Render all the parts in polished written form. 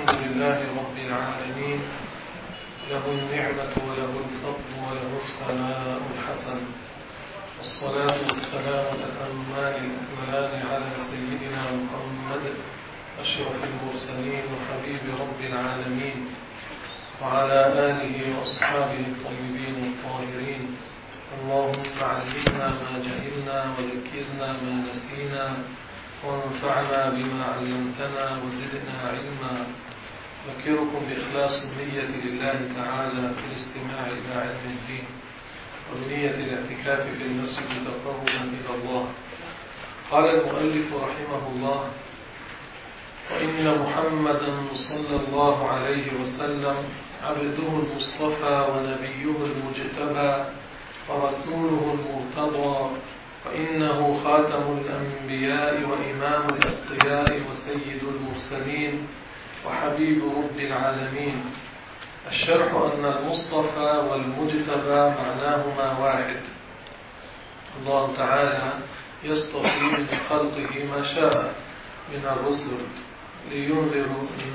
الحمد لله رب العالمين، له النعمة وله الفضل وله الثناء الحسن، والصلاة والسلام الأتمان الأكملان على سيدنا محمد أشرف المرسلين وحبيب رب العالمين، وعلى آله وأصحابه الطيبين الطاهرين. اللهم علمنا ما جهلنا وذكرنا ما نسينا وانفعنا بما علمتنا وزدنا علما. أذكركم بإخلاص النية لله تعالى في الاستماع إلى علم الدين، وبنية الاعتكاف في المسجد تقربا إلى الله. قال المؤلف رحمه الله: وإن محمدا صلى الله عليه وسلم عبده المصطفى ونبيه المجتبى ورسوله المرتضى، وإنه خاتم الأنبياء وإمام الأتقياء وسيد المرسلين وحبيب رب العالمين. الشرح أن المصطفى والمجتبى معناهما واحد. الله تعالى يصطفي من خلقه ما شاء من الرسل لينذر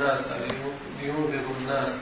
الناس.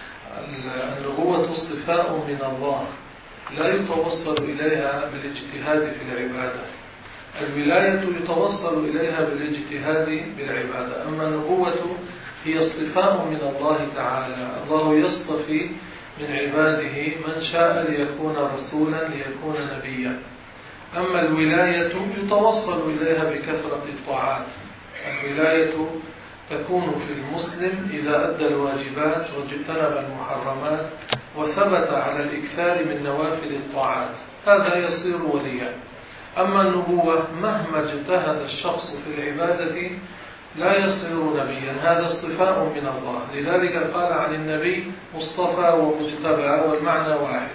النبوة اصطفاء من الله لا يتوصل إليها بالاجتهاد في العبادة. الولاية يتوصل إليها بالاجتهاد بالعبادة، أما النبوة هي اصطفاء من الله تعالى. الله يصطفي من عباده من شاء ليكون رسولا ليكون نبيا. أما الولاية يتوصل إليها بكثرة الطاعات. الولاية تكون في المسلم إذا أدى الواجبات واجتنب المحرمات وثبت على الإكثار من نوافل الطاعات، هذا يصير وليا. أما النبوة مهما اجتهد الشخص في العبادة لا يصير نبيا، هذا اصطفاء من الله. لذلك قال عن النبي مصطفى ومجتبى والمعنى واحد،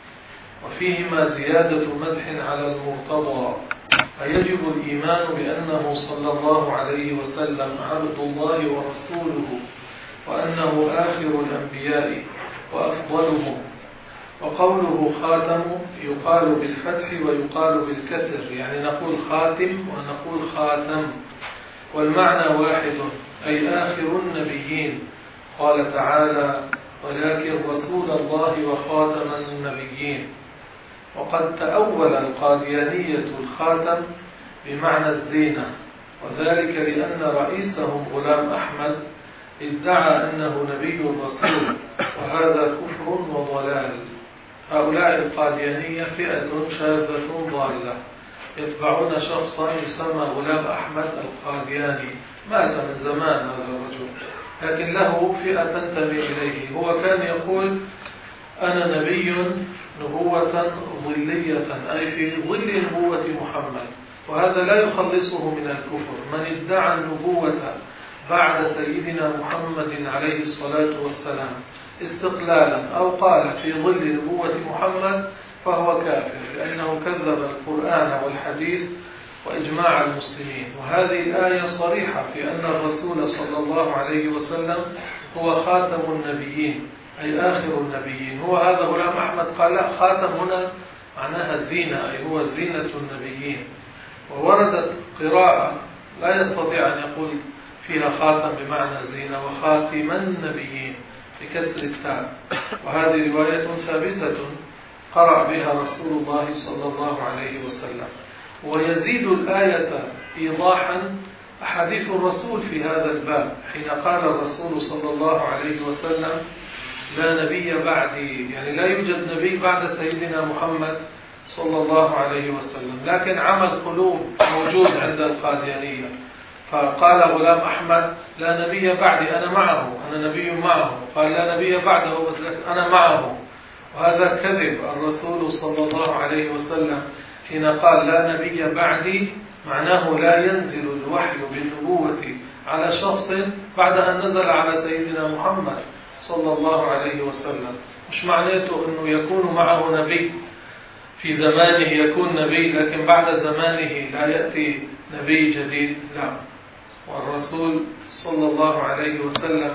وفيهما زيادة مدح على المرتضى. فيجب الإيمان بأنه صلى الله عليه وسلم عبد الله ورسوله، وأنه آخر الأنبياء وأفضلهم. وقوله خاتم يقال بالفتح ويقال بالكسر، يعني نقول خاتم ونقول خاتم، والمعنى واحد أي آخر النبيين. قال تعالى: ولكن رسول الله وخاتم النبيين. وقد تأول القاديانية الخاتم بمعنى الزينة، وذلك لأن رئيسهم غلام أحمد ادعى أنه نبي رسول، وهذا كفر وضلال. هؤلاء القاديانية فئة شاذة ضالة، يتبعون شخصا يسمى غلام أحمد القادياني، مات من زمان هذا الرجل، لكن له فئة تنتمي إليه. هو كان يقول: أنا نبي نبوة ظلية، أي في ظل نبوة محمد، وهذا لا يخلصه من الكفر. من ادعى النبوة بعد سيدنا محمد عليه الصلاة والسلام استقلالا أو قال في ظل نبوة محمد فهو كافر، لأنه كذب القرآن والحديث وإجماع المسلمين. وهذه الآية صريحة في أن الرسول صلى الله عليه وسلم هو خاتم النبيين، أي آخر النبيين. هو هذا غلام أحمد قال لا، خاتم هنا معناها الزينة، أي هو زينة النبيين. ووردت قراءة لا يستطيع أن يقول فيها خاتم بمعنى زينة، وخاتم النبيين بكسر التاء، وهذه رواية ثابتة قرأ بها رسول الله صلى الله عليه وسلم. ويزيد الآية إيضاحا أحاديث الرسول في هذا الباب، حين قال الرسول صلى الله عليه وسلم: لا نبي بعدي، يعني لا يوجد نبي بعد سيدنا محمد صلى الله عليه وسلم. لكن عمى القلوب موجود عند القاديانية، فقال غلام أحمد: لا نبي بعدي، أنا معه، أنا نبي معه. قال: لا نبي بعده، أنا معه. وهذا كذب. الرسول صلى الله عليه وسلم حين قال لا نبي بعدي معناه لا ينزل الوحي بالنبوة على شخص بعد أن نزل على سيدنا محمد صلى الله عليه وسلم. مش معناته أنه يكون معه نبي في زمانه يكون نبي، لكن بعد زمانه لا يأتي نبي جديد، لا. والرسول صلى الله عليه وسلم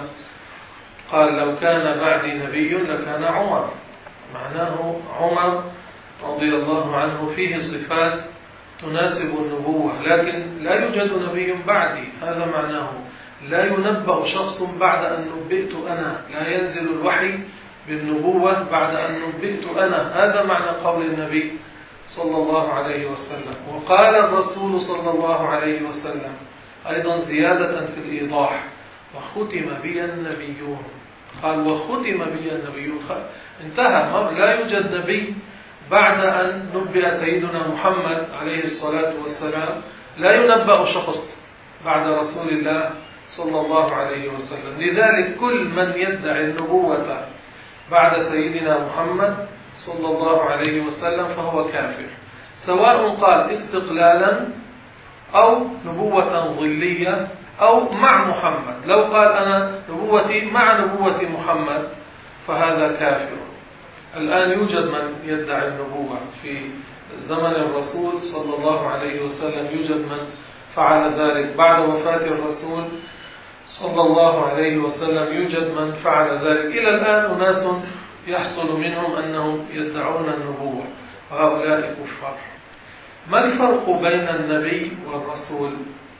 قال: لو كان بعدي نبي لكان عمر. معناه عمر رضي الله عنه فيه صفات تناسب النبوة، لكن لا يوجد نبي بعدي، هذا معناه. لا ينبأ شخص بعد أن نبئت أنا، لا ينزل الوحي بالنبوة بعد أن نبئت أنا. هذا معنى قول النبي صلى الله عليه وسلم. وقال الرسول صلى الله عليه وسلم أيضا زيادة في الإيضاح: وختم بي النبيون. قال وختم بي النبيون، انتهى، لا يوجد نبي بعد أن نبئ سيدنا محمد عليه الصلاة والسلام. لا ينبأ شخص بعد رسول الله صلى الله عليه وسلم. لذلك كل من يدعي النبوة بعد سيدنا محمد صلى الله عليه وسلم فهو كافر، سواء قال استقلالا أو نبوة ظلية أو مع محمد. لو قال أنا نبوتي مع نبوة محمد فهذا كافر. الآن يوجد من يدعي النبوة في زمن الرسول صلى الله عليه وسلم، يوجد من فعل ذلك بعد وفاة الرسول صلى الله عليه وسلم، يوجد من فعل ذلك إلى الآن. أناس يحصل منهم أنهم يدعون النبوة، وهؤلاء كفار. ما الفرق بين النبي والرسول؟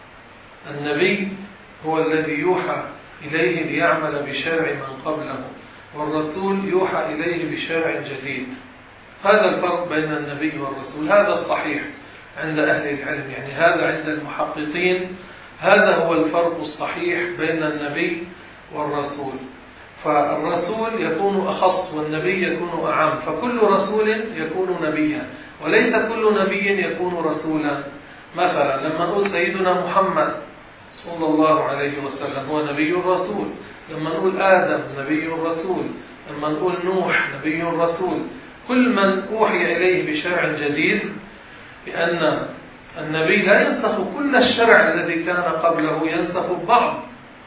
النبي هو الذي يوحى إليه ليعمل بشرع من قبله، والرسول يوحى إليه بشرع جديد. هذا الفرق بين النبي والرسول، هذا الصحيح عند أهل العلم، يعني هذا عند المحققين، هذا هو الفرق الصحيح بين النبي والرسول. فالرسول يكون أخص والنبي يكون أعم، فكل رسول يكون نبيا، وليس كل نبي يكون رسولا. مثلا لما نقول سيدنا محمد صلى الله عليه وسلم هو نبي رسول، لما نقول آدم نبي رسول، لما نقول نوح نبي رسول. كل من أوحي إليه بشرع جديد، لأن النبي لا ينسخ كل الشرع الذي كان قبله، ينسخ بعض.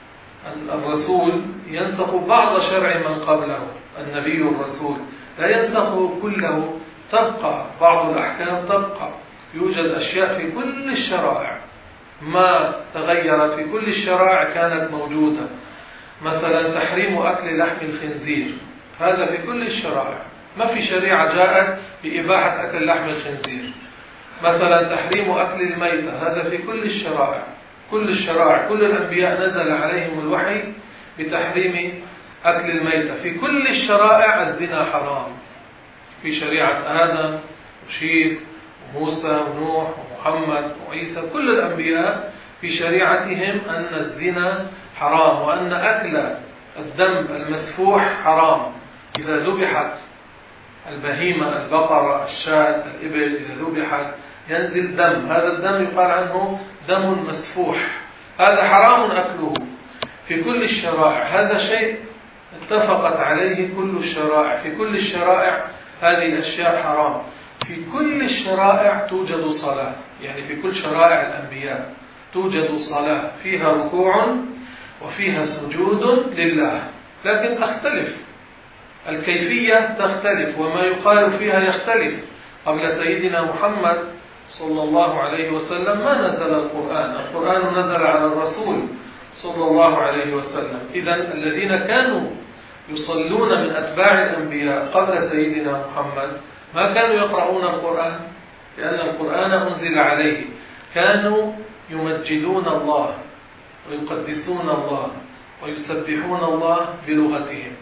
الرسول ينسخ بعض شرع من قبله، النبي الرسول لا ينسخ كله، تبقى بعض الأحكام تبقى. يوجد أشياء في كل الشرائع ما تغيرت، في كل الشرائع كانت موجودة. مثلا تحريم أكل لحم الخنزير، هذا في كل الشرائع، ما في شريعة جاءت بإباحة أكل لحم الخنزير. مثلا تحريم أكل الميتة، هذا في كل الشرائع، كل الشرائع، كل الأنبياء نزل عليهم الوحي بتحريم أكل الميتة. في كل الشرائع الزنا حرام، في شريعة آدم وشيث وموسى ونوح ومحمد وعيسى، كل الأنبياء في شريعتهم أن الزنا حرام، وأن أكل الدم المسفوح حرام. إذا ذبحت البهيمة، البقرة، الشاة، الإبل، إذا ذبحت ينزل دم، هذا الدم يقال عنه دم مسفوح، هذا حرام أكله في كل الشرائع. هذا شيء اتفقت عليه كل الشرائع، في كل الشرائع هذه الأشياء حرام. في كل الشرائع توجد صلاة، يعني في كل شرائع الأنبياء توجد صلاة فيها ركوع وفيها سجود لله، لكن تختلف الكيفية، تختلف، وما يقال فيها يختلف. قبل سيدنا محمد صلى الله عليه وسلم ما نزل القرآن، القرآن نزل على الرسول صلى الله عليه وسلم. إذن الذين كانوا يصلون من أتباع الأنبياء قبل سيدنا محمد ما كانوا يقرؤون القرآن، لأن القرآن أنزل عليه. كانوا يمجدون الله ويقدسون الله ويسبحون الله بلغتهم.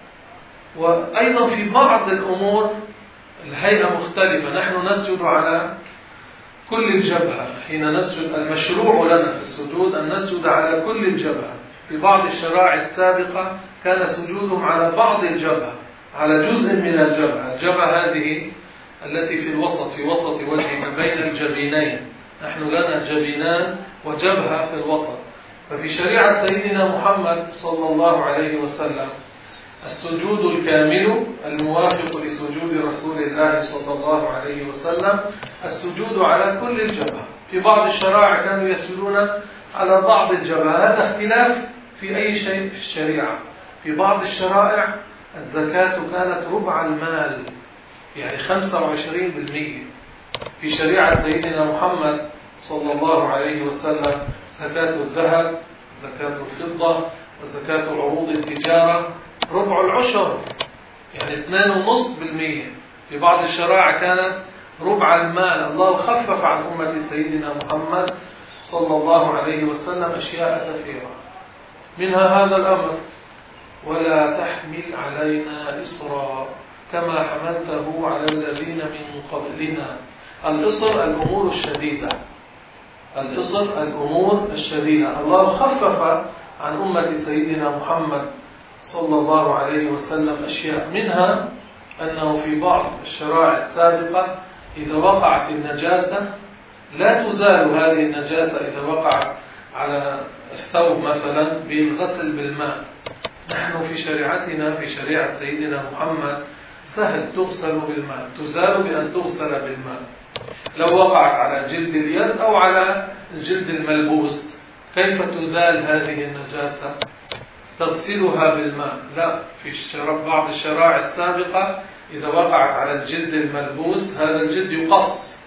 وأيضا في بعض الأمور الهيئة مختلفة، نحن نسجد على كل الجبهة حين نسجد، المشروع لنا في السجود أن نسجد على كل الجبهة. في بعض الشرائع السابقة كان سجودهم على بعض الجبهة، على جزء من الجبهة، الجبهة هذه التي في الوسط، في وسط وجهنا بين الجبينين، نحن لنا جبينان وجبهة في الوسط. ففي شريعة سيدنا محمد صلى الله عليه وسلم السجود الكامل الموافق لسجود رسول الله صلى الله عليه وسلم السجود على كل الجبهة. في بعض الشرائع كانوا يسجدون على بعض الجبهة، هذا اختلاف في أي شيء في الشريعة. في بعض الشرائع الزكاة كانت ربع المال، يعني 25%. في شريعة سيدنا محمد صلى الله عليه وسلم زكاة الذهب، زكاة الفضة، وزكاة عروض التجارة ربع العشر، يعني 2.5%. في بعض الشرائع كانت ربع المال. الله خفف عن أمة سيدنا محمد صلى الله عليه وسلم أشياء كثيرة. منها هذا الأمر: ولا تحمل علينا إصرا كما حملته على الذين من قبلنا. الإصر الأمور الشديدة، الإصر الأمور الشديدة. الله خفف عن أمة سيدنا محمد صلى الله عليه وسلم أشياء، منها أنه في بعض الشرائع السابقة إذا وقعت النجاسة لا تزال هذه النجاسة إذا وقعت على الثوب مثلا بالغسل بالماء. نحن في شريعتنا، في شريعة سيدنا محمد، سهل تغسل بالماء، تزال بأن تغسل بالماء. لو وقعت على جلد اليد أو على الجلد الملبوس، كيف تزال هذه النجاسة؟ تغسلها بالماء. لا، في بعض الشرائع السابقة إذا وقعت على الجلد الملبوس هذا الجلد يقص،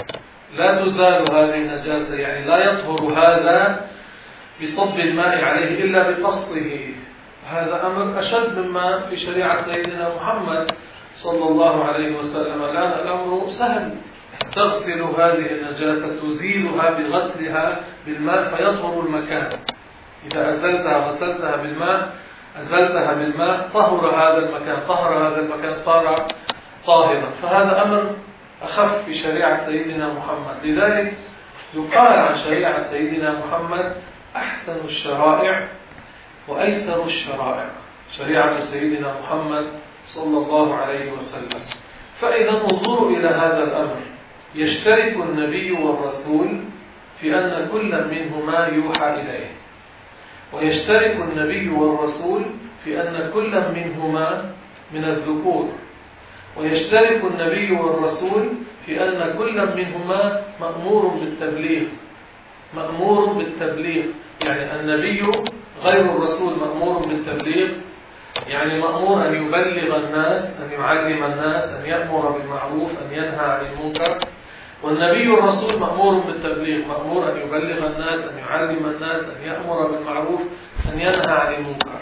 لا تزال هذه النجاسة، يعني لا يطهر هذا بصب الماء عليه إلا بقصه. هذا أمر أشد مما في شريعة سيدنا محمد صلى الله عليه وسلم. الآن الأمر سهل، تغسل هذه النجاسة، تزيلها بغسلها بالماء فيطهر المكان. إذا أزلتها غسلتها بالماء، أزلتها بالماء، طهر هذا المكان، طهر هذا المكان، صار طاهرا. فهذا أمر أخف في شريعة سيدنا محمد. لذلك يقال عن شريعة سيدنا محمد أحسن الشرائع وأيسر الشرائع، شريعة سيدنا محمد صلى الله عليه وسلم. فإذا انظروا إلى هذا الأمر: يشترك النبي والرسول في أن كل منهما يوحى إليه، ويشترك النبي والرسول في أن كل منهما من الذكور، ويشترك النبي والرسول في أن كل منهما مأمور بالتبليغ، مأمور بالتبليغ. يعني النبي غير الرسول مأمور بالتبليغ، يعني مأمور أن يبلغ الناس، أن يعلم الناس، أن يأمر بالمعروف، أن ينهى عن المنكر. والنبي الرسول مأمور بالتبليغ، مأمور أن يبلغ الناس، أن يعلم الناس، أن يأمر بالمعروف، أن ينهى عن المنكر.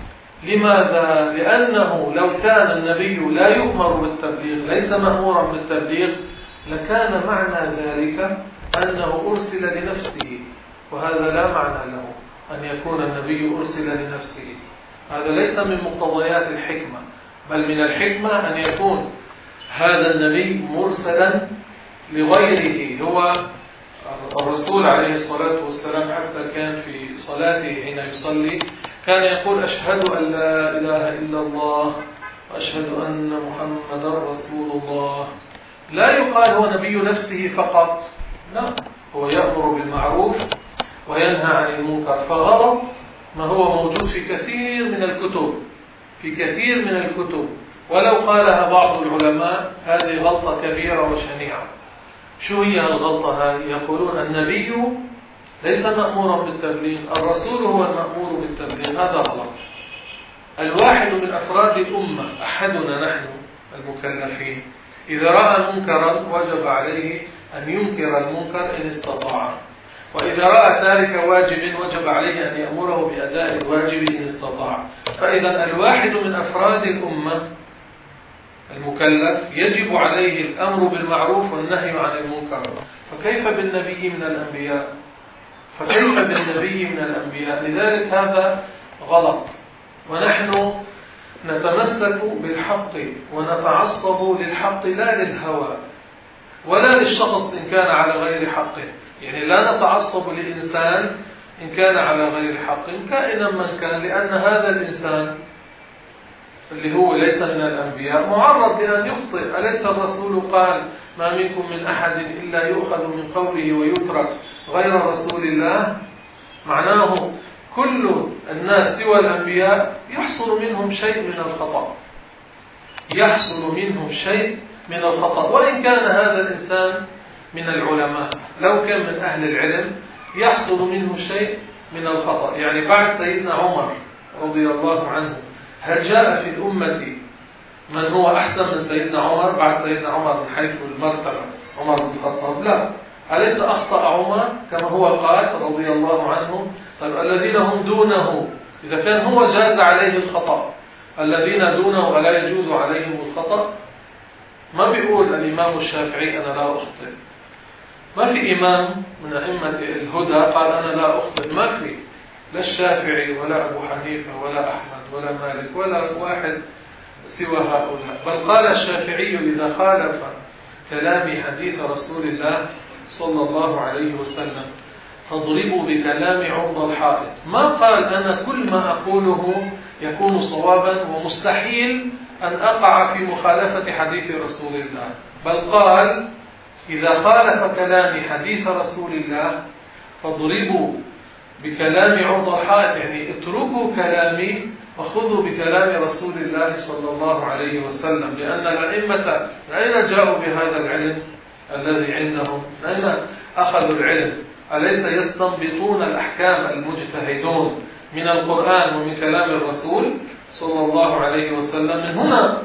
لماذا؟ لأنه لو كان النبي لا يؤمر بالتبليغ، ليس مأمورا بالتبليغ، لكان معنى ذلك أنه أرسل لنفسه، وهذا لا معنى له أن يكون النبي أرسل لنفسه. هذا ليس من مقتضيات الحكمة، بل من الحكمة أن يكون هذا النبي مرسلا لغيره. هو الرسول عليه الصلاة والسلام حتى كان في صلاته حين يصلي كان يقول: أشهد أن لا إله إلا الله وأشهد أن محمدا رسول الله. لا يقال هو نبي نفسه فقط، لا، هو يأمر بالمعروف وينهى عن المنكر. فغلط ما هو موجود في كثير من الكتب، في كثير من الكتب، ولو قالها بعض العلماء هذه غلطة كبيرة وشنيعة. شو هي الغلطة هذه؟ يقولون النبي ليس مأمورا بالتبليغ، الرسول هو المأمور بالتبليغ. هذا غلط. الواحد من أفراد الأمة، أحدنا نحن المكلفين، إذا رأى منكرا وجب عليه أن ينكر المنكر إن استطاع، وإذا رأى تارك واجب وجب عليه أن يأمره بأداء الواجب إن استطاع. فإذا الواحد من أفراد الأمة المكلف يجب عليه الأمر بالمعروف والنهي عن المنكر. فكيف بالنبي من الأنبياء؟ فكيف بالنبي من الأنبياء؟ لذلك هذا غلط. ونحن نتمسك بالحق ونتعصب للحق لا للهوى ولا للشخص إن كان على غير حقه. يعني لا نتعصب للإنسان إن كان على غير حق كائنا من كان، لأن هذا الإنسان اللي هو ليس من الأنبياء معرض لأن يخطئ. أليس الرسول قال: ما منكم من أحد إلا يؤخذ من قوله ويترك غير رسول الله؟ معناه كل الناس سوى الأنبياء يحصل منهم شيء من الخطأ، يحصل منهم شيء من الخطأ، وإن كان هذا الإنسان من العلماء، لو كان من أهل العلم يحصل منه شيء من الخطأ. يعني بعد سيدنا عمر رضي الله عنه، هل جاء في الأمة من هو أحسن من سيدنا عمر بعد سيدنا عمر من حيث المرتبة؟ عمر بن الخطاب لا. أليس أخطأ عمر كما هو قال رضي الله عنه؟ طيب الذين هم دونه، إذا كان هو جاز عليه الخطأ، الذين دونه ألا يجوز عليهم الخطأ؟ ما بيقول الإمام الشافعي أنا لا أخطئ، ما في إمام من أئمة الهدى قال أنا لا أخطئ، ما في. لا الشافعي ولا أبو حنيفة ولا أحمد ولا مالك ولا واحد سوى هؤلاء، بل قال الشافعي إذا خالف كلامي حديث رسول الله صلى الله عليه وسلم فاضربوا بكلامي عرض الحائط. ما قال أنا كل ما أقوله يكون صوابا ومستحيل أن أقع في مخالفة حديث رسول الله، بل قال إذا خالف كلامي حديث رسول الله فاضربوا بكلامي عرض الحائط، يعني اتركوا كلامي وخذوا بكلام رسول الله صلى الله عليه وسلم. لأن الأئمة أين جاءوا بهذا العلم الذي عندهم؟ أين أخذوا العلم؟ أليس يستنبطون الأحكام المجتهدون من القرآن ومن كلام الرسول صلى الله عليه وسلم؟ من هنا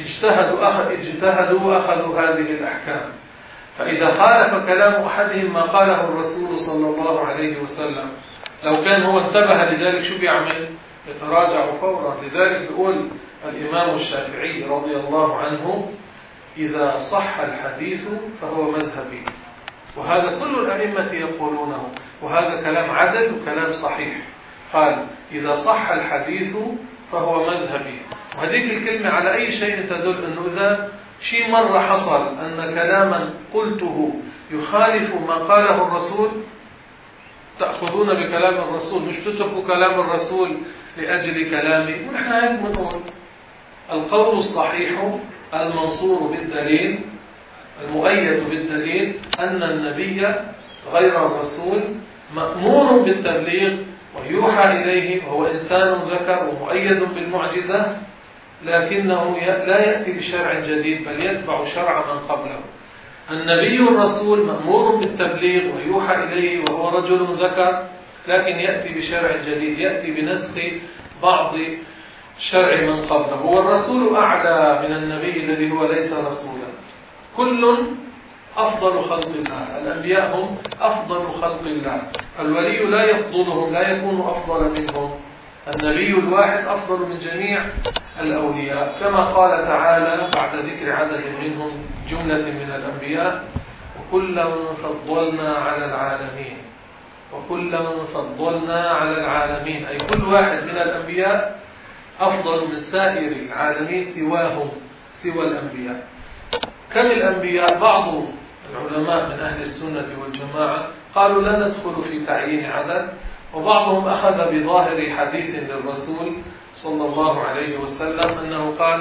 اجتهدوا وأخذوا هذه الأحكام. فإذا خالف كلام أحدهم ما قاله الرسول صلى الله عليه وسلم، لو كان هو انتبه لذلك شو بيعمل؟ يتراجع فورا. لذلك يقول الإمام الشافعي رضي الله عنه إذا صح الحديث فهو مذهبي، وهذا كل الأئمة يقولونه، وهذا كلام عدل وكلام صحيح. قال إذا صح الحديث فهو مذهبي، وهذه الكلمة على أي شيء تدل أنه إذا شيء مرة حصل أن كلاما قلته يخالف ما قاله الرسول تأخذون بكلام الرسول، مش تتركوا كلام الرسول لأجل كلامي. ونحن هيك بنقول القول الصحيح المنصور بالدليل المؤيد بالدليل أن النبي غير الرسول مأمور بالتبليغ ويوحى إليه، وهو إنسان ذكر ومؤيد بالمعجزة، لكنه لا يأتي بشرع جديد بل يتبع شرع من قبله. النبي الرسول مأمور بالتبليغ ويوحى إليه وهو رجل ذكر، لكن يأتي بشرع جديد، يأتي بنسخ بعض شرع من قبله. والرسول أعلى من النبي الذي هو ليس رسولا. كل أفضل خلق الله، الأنبياء هم أفضل خلق الله، الولي لا يفضلهم، لا يكون أفضل منهم. النبي الواحد أفضل من جميع الأولياء، كما قال تعالى بعد ذكر عدد منهم جملة من الأنبياء وكلا فضلنا على العالمين، وكلا فضلنا على العالمين، أي كل واحد من الأنبياء أفضل من سائر العالمين سوى الأنبياء. كم الأنبياء؟ بعض العلماء من أهل السنة والجماعة قالوا لا ندخل في تعيين عدد، وبعضهم أخذ بظاهر حديث للرسول صلى الله عليه وسلم أنه قال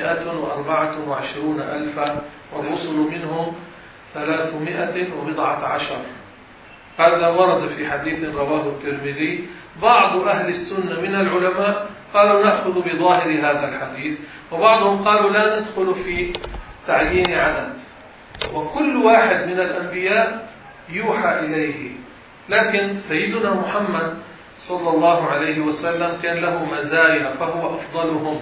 124,000 والرسل منهم 319. هذا ورد في حديث رواه الترمذي. بعض أهل السنة من العلماء قالوا نأخذ بظاهر هذا الحديث، وبعضهم قالوا لا ندخل في تعيين عدد، وكل واحد من الأنبياء يوحى إليه. لكن سيدنا محمد صلى الله عليه وسلم كان له مزايا فهو أفضلهم،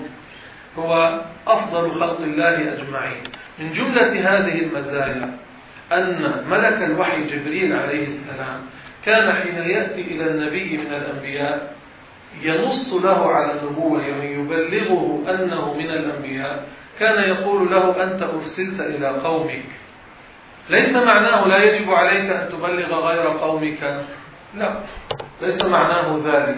هو أفضل خلق الله أجمعين. من جملة هذه المزايا أن ملك الوحي جبريل عليه السلام كان حين يأتي إلى النبي من الأنبياء ينص له على النبوة، يعني يبلغه أنه من الأنبياء، كان يقول له أنت أرسلت إلى قومك. ليس معناه لا يجب عليك أن تبلغ غير قومك، لا، ليس معناه ذلك.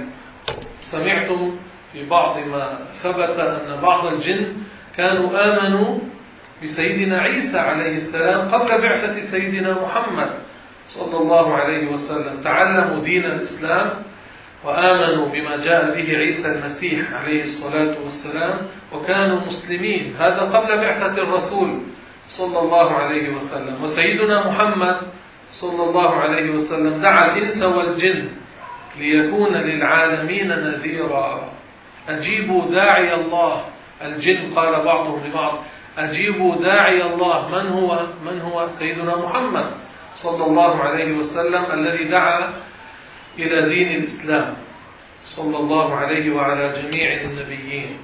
سمعتم في بعض ما ثبت أن بعض الجن كانوا آمنوا بسيدنا عيسى عليه السلام قبل بعثة سيدنا محمد صلى الله عليه وسلم، تعلموا دين الإسلام وآمنوا بما جاء به عيسى المسيح عليه الصلاة والسلام وكانوا مسلمين. هذا قبل بعثة الرسول صلى الله عليه وسلم. وسيدنا محمد صلى الله عليه وسلم دعا الإنس والجن ليكون للعالمين نذيرا. أجيبوا داعي الله. الجن قال بعضهم لبعض أجيبوا داعي الله. من هو سيدنا محمد صلى الله عليه وسلم الذي دعا إلى دين الإسلام صلى الله عليه وعلى جميع النبيين.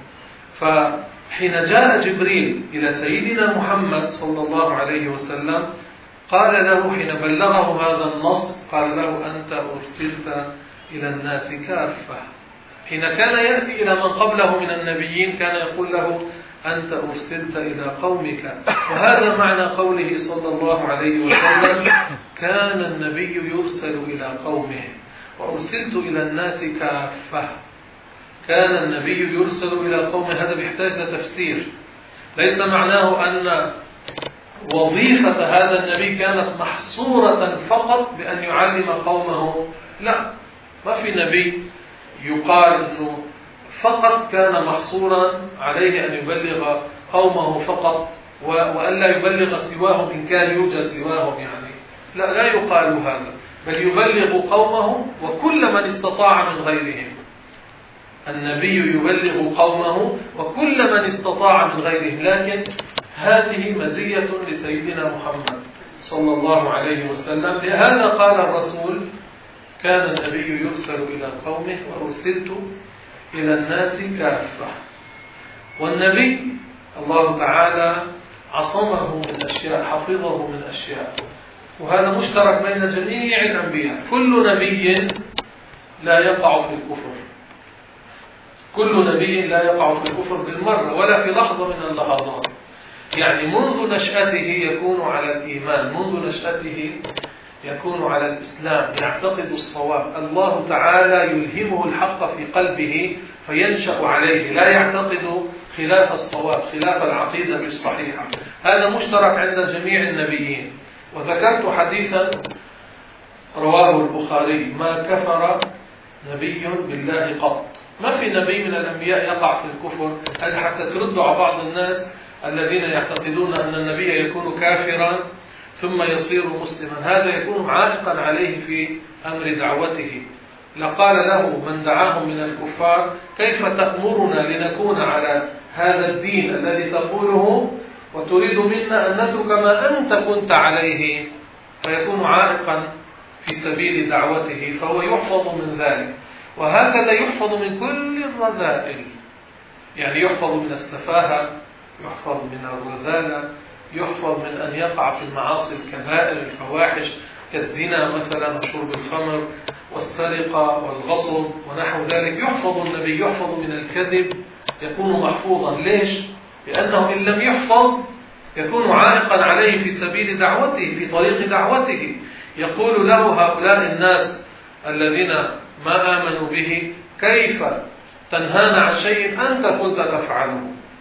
فحين جاء جبريل إلى سيدنا محمد صلى الله عليه وسلم قال له حين بلغه هذا النص قال له أنت أرسلت إلى الناس كافة. حين كان يأتي إلى من قبله من النبيين كان يقول له أنت أرسلت إلى قومك. وهذا معنى قوله صلى الله عليه وسلم كان النبي يرسل إلى قومه. وأرسلت إلى الناس كافة. كان النبي يرسل إلى قوم، هذا بيحتاج لتفسير. ليس معناه أن وظيفة هذا النبي كانت محصورة فقط بأن يعلم قومه، لا، ما في نبي يقال أنه فقط كان محصورا عليه أن يبلغ قومه فقط وألا يبلغ سواهم إن كان يوجد سواهم، يعني لا يقال هذا، بل يبلغ قومه وكل من استطاع من غيرهم. النبي يبلغ قومه وكل من استطاع من غيرهم، لكن هذه مزية لسيدنا محمد صلى الله عليه وسلم. لهذا قال الرسول: كان النبي يرسل إلى قومه وأرسلت إلى الناس كافة. والنبي الله تعالى عصمه من أشياء، حفظه من أشياء، وهذا مشترك بين جميع الأنبياء. كل نبي لا يقع في الكفر، كل نبي لا يقع في الكفر بالمرة ولا في لحظة من اللحظات. يعني منذ نشأته يكون على الإيمان، منذ نشأته يكون على الإسلام، يعتقد الصواب. الله تعالى يلهمه الحق في قلبه فينشأ عليه، لا يعتقد خلاف الصواب، خلاف العقيدة الصحيحة. هذا مشترك عند جميع النبيين. وذكرت حديثا رواه البخاري: ما كفر نبي بالله قط. ما في نبي من الأنبياء يقع في الكفر. هذا حتى ترد على بعض الناس الذين يعتقدون أن النبي يكون كافرا ثم يصير مسلما، هذا يكون عائقا عليه في أمر دعوته. لقال له من دعاهم من الكفار: كيف تأمرنا لنكون على هذا الدين الذي تقوله وتريد منا أن نترك ما أنت كنت عليه؟ فيكون عائقا في سبيل دعوته، فهو يحفظ من ذلك. وهكذا يحفظ من كل الرذائل، يعني يحفظ من السفاهة، يحفظ من الرذالة، يحفظ من أن يقع في المعاصي الكبائر الفواحش كالزنا مثلا وشرب الخمر والسرقة والغصب ونحو ذلك. يحفظ النبي، يحفظ من الكذب، يكون محفوظا. ليش؟ لأنه إن لم يحفظ يكون عائقا عليه في سبيل دعوته، في طريق دعوته. يقول له هؤلاء الناس الذين ما آمنوا به: كيف تنهانا عن شيء أنت كنت تفعله؟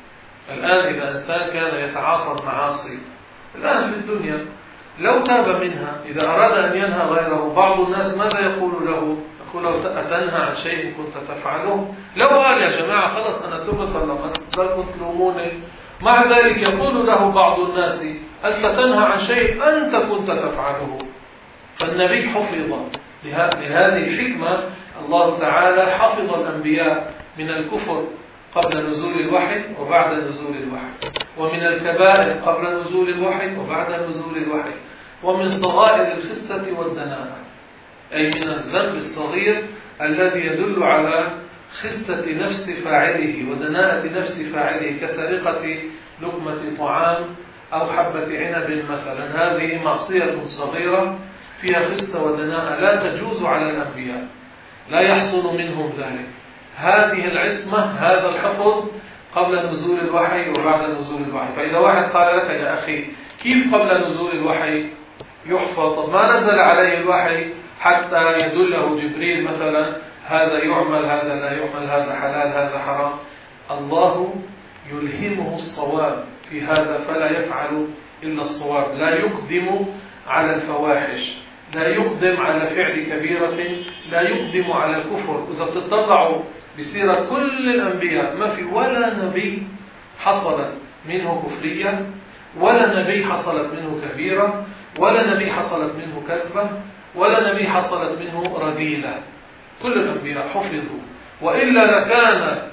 الآن إذا إنسان كان يتعاطى المعاصي الآن في الدنيا، لو تاب منها، إذا أراد أن ينهى غيره، بعض الناس ماذا يقول له؟ يقول له: أتنهى عن شيء كنت تفعله؟ لو قال: يا جماعة خلص أنا تبت والله لا تلوموني، مع ذلك يقول له بعض الناس: أنت تنهى عن شيء أنت كنت تفعله. فالنبي حفظ. لهذه الحكمة الله تعالى حفظ الأنبياء من الكفر قبل نزول الوحي وبعد نزول الوحي، ومن الكبائر قبل نزول الوحي وبعد نزول الوحي، ومن صغائر الخسة والدناءة، أي من الذنب الصغير الذي يدل على خسة نفس فاعله ودناءة نفس فاعله، كسرقة لقمة طعام أو حبة عنب مثلا. هذه معصية صغيرة فيها خسة ودناءة لا تجوز على الأنبياء، لا يحصل منهم ذلك. هذه العصمة، هذا الحفظ قبل نزول الوحي وبعد نزول الوحي. فإذا واحد قال لك: يا أخي كيف قبل نزول الوحي يحفظ؟ طب ما نزل عليه الوحي حتى يدله جبريل مثلا: هذا يعمل، هذا لا يعمل، هذا حلال، هذا حرام. الله يلهمه الصواب في هذا فلا يفعل إلا الصواب، لا يقدم على الفواحش، لا يقدم على فعل كبيرة، لا يقدم على الكفر. إذا بتطلعوا بسيرة كل الأنبياء ما في ولا نبي حصلت منه كفرية، ولا نبي حصلت منه كبيرة، ولا نبي حصلت منه كذبة، ولا نبي حصلت منه رذيلة. كل الأنبياء حفظوا، وإلا لكان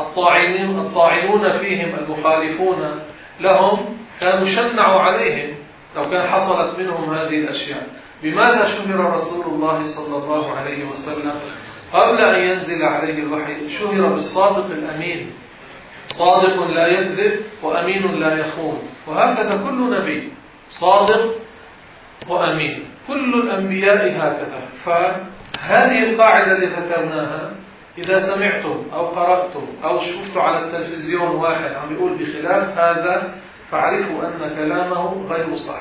الطاعنون فيهم المخالفون لهم كانوا شنعوا عليهم لو كان حصلت منهم هذه الأشياء. بماذا شهر رسول الله صلى الله عليه وسلم قبل أن ينزل عليه الوحي؟ شهر بالصادق الأمين، صادق لا يكذب وأمين لا يخون. وهكذا كل نبي صادق وأمين، كل الأنبياء هكذا. فهذه القاعدة اللي ذكرناها إذا سمعتم أو قرأتم أو شفتوا على التلفزيون واحد عم يقول بخلاف هذا فاعرفوا أن كلامه غير صحيح.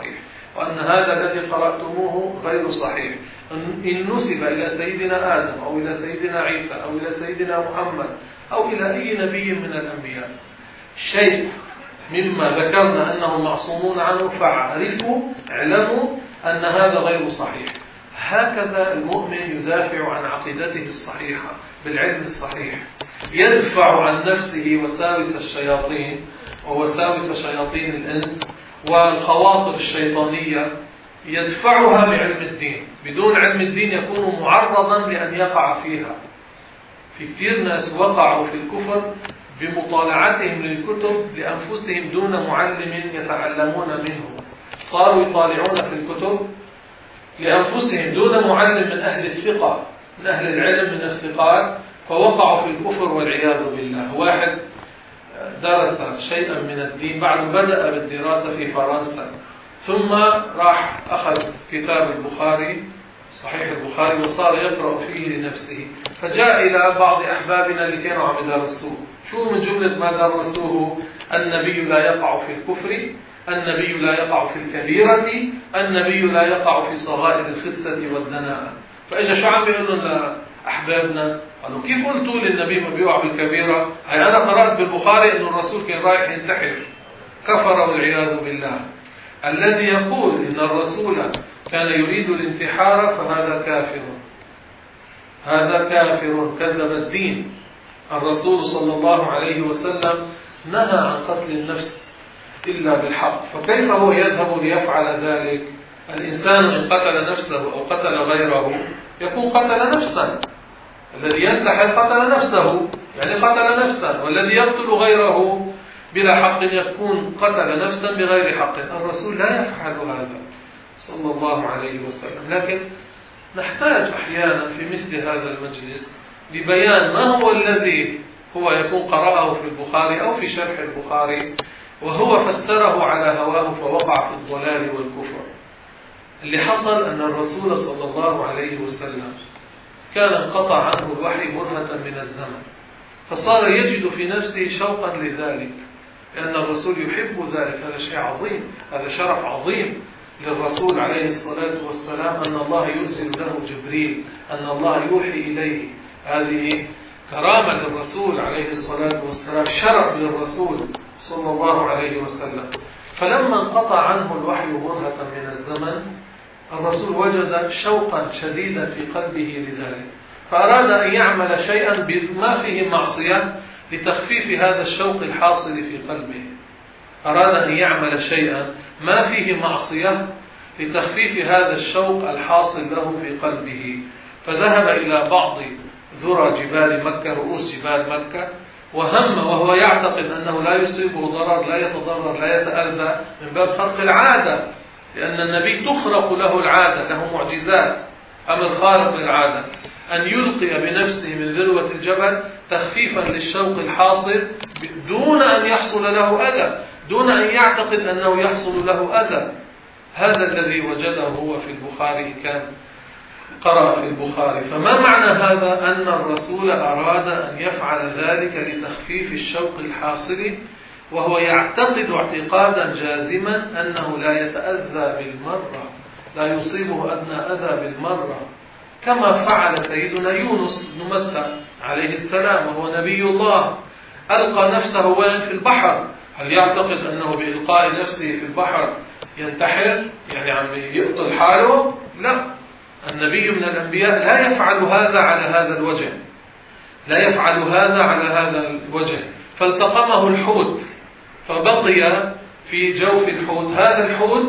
وأن هذا الذي قرأتموه غير صحيح. إن نسب إلى سيدنا آدم أو إلى سيدنا عيسى أو إلى سيدنا محمد أو إلى أي نبي من الأنبياء شيء مما ذكرنا أنهم معصومون عنه فاعرفوا اعلموا أن هذا غير صحيح. هكذا المؤمن يدافع عن عقيدته الصحيحة بالعلم الصحيح، يدفع عن نفسه وساوس الشياطين ووساوس شياطين الإنس والخواطر الشيطانية، يدفعها بعلم الدين. بدون علم الدين يكون معرضا لأن يقع فيها. في كثير ناس وقعوا في الكفر بمطالعتهم للكتب لأنفسهم دون معلم يتعلمون منه، صاروا يطالعون في الكتب لأنفسهم دون معلم من أهل الثقة من أهل العلم من الثقات، فوقعوا في الكفر والعياذ بالله. واحد درس شيئا من الدين، بعد بدأ بالدراسة في فرنسا، ثم راح أخذ كتاب البخاري صحيح البخاري وصار يقرأ فيه لنفسه، فجاء إلى بعض أحبابنا اللي كانوا عم يدرسوه، شو من جملة ما درسوه؟ النبي لا يقع في الكفر، النبي لا يقع في الكبيرة، النبي لا يقع في صغائر الخسة والدناءة. فإجا شو عم بيقولوا لأحبابنا؟ قالوا كيف قلتوا للنبي ما بيقع بالكبيرة؟ هي أنا قرأت بالبخاري إنه الرسول كان رايح ينتحر، كفر والعياذ بالله. الذي يقول إن الرسول كان يريد الانتحار فهذا كافر، هذا كافر كذب الدين. الرسول صلى الله عليه وسلم نهى عن قتل النفس إلا بالحق، فكيف هو يذهب ليفعل ذلك؟ الإنسان إن قتل نفسه أو قتل غيره يكون قتل نفسا، الذي ينتحر قتل نفسه يعني قتل نفسا، والذي يقتل غيره بلا حق يكون قتل نفسا بغير حق. الرسول لا يفعل هذا صلى الله عليه وسلم. لكن نحتاج أحيانا في مثل هذا المجلس لبيان ما هو الذي هو يكون قرأه في البخاري أو في شرح البخاري وهو فسره على هواه فوقع في الضلال والكفر. اللي حصل أن الرسول صلى الله عليه وسلم كان انقطع عنه الوحي برهة من الزمن، فصار يجد في نفسه شوقا لذلك، لأن الرسول يحب ذلك. هذا شيء عظيم، هذا شرف عظيم للرسول عليه الصلاة والسلام أن الله يرسل له جبريل، أن الله يوحي إليه. هذه كرامة للرسول عليه الصلاة والسلام، شرف للرسول صلى الله عليه وسلم. فلما انقطع عنه الوحي برهة من الزمن الرسول وجد شوقا شديدا في قلبه لذلك، فأراد أن يعمل شيئا بما فيه معصية لتخفيف هذا الشوق الحاصل في قلبه. أراد أن يعمل شيئا ما فيه معصية لتخفيف هذا الشوق الحاصل له في قلبه، فذهب إلى بعض ذرى جبال مكة، رؤوس جبال مكة، وهم وهو يعتقد أنه لا يصيبه ضرر، لا يتضرر، لا يتأذى، من باب خرق العادة، لأن النبي تخرق له العادة، له معجزات، أمر خارق للعادة، أن يلقي بنفسه من ذروة الجبل تخفيفا للشوق الحاصل دون أن يحصل له أذى، دون أن يعتقد أنه يحصل له أذى. هذا الذي وجده هو في البخاري، كان قرأ في البخاري. فما معنى هذا؟ أن الرسول أراد أن يفعل ذلك لتخفيف الشوق الحاصل، وهو يعتقد اعتقادا جازما أنه لا يتأذى بالمرة، لا يصيبه أدنى أذى بالمرة، كما فعل سيدنا يونس بن متى عليه السلام وهو نبي الله، ألقى نفسه وين؟ في البحر. هل يعتقد أنه بإلقاء نفسه في البحر ينتحر، يعني عم يقتل حاله؟ لا، النبي من الأنبياء لا يفعل هذا على هذا الوجه، لا يفعل هذا على هذا الوجه. فالتقمه الحوت فبقي في جوف الحوت. هذا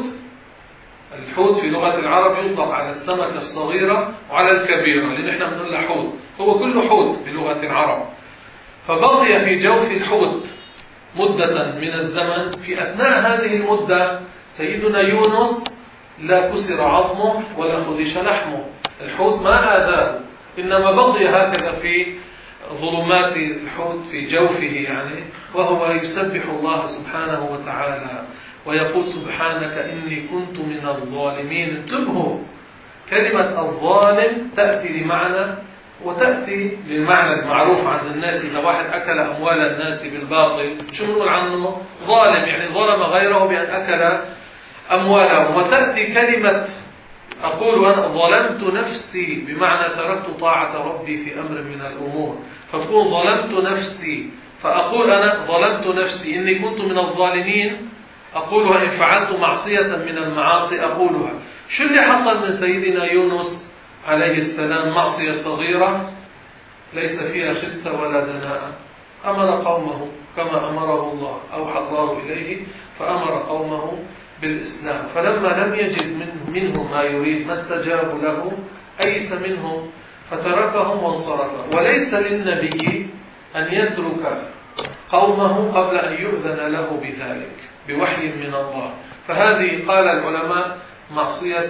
الحوت في لغة العرب يطلق على السمكة الصغيرة وعلى الكبيرة، لأن احنا بنقول له حوت، هو كله حوت بلغة العرب. فبقي في جوف الحوت مدة من الزمن. في أثناء هذه المدة سيدنا يونس لا كسر عظمه ولا خدش لحمه، الحوت ما آذاه، إنما بقي هكذا في ظلمات الحوت في جوفه يعني، وهو يسبح الله سبحانه وتعالى ويقول سبحانك إني كنت من الظالمين. انتبهوا، كلمة الظالم تأتي لمعنى وتأتي للمعنى المعروف عند الناس. إذا واحد أكل أموال الناس بالباطل شو نقول عنه؟ ظالم، يعني ظلم غيره بأن أكل أموالهم. وتأتي كلمة أقول أنا ظلمت نفسي بمعنى تركت طاعة ربي في أمر من الأمور، فأقول ظلمت نفسي، فأقول أنا ظلمت نفسي إني كنت من الظالمين أقولها، إن فعلت معصية من المعاصي أقولها. شو اللي حصل من سيدنا يونس عليه السلام؟ معصية صغيرة ليس فيها خسة ولا دناءة، أمر قومه كما أمره الله، أوحى الله إليه فأمر قومه بالإسلام، فلما لم يجد منهم ما يريد ما استجابوا له أيس منهم فتركهم وانصرف. وليس للنبي أن يترك قومه قبل أن يؤذن له بذلك بوحي من الله. فهذه قال العلماء معصية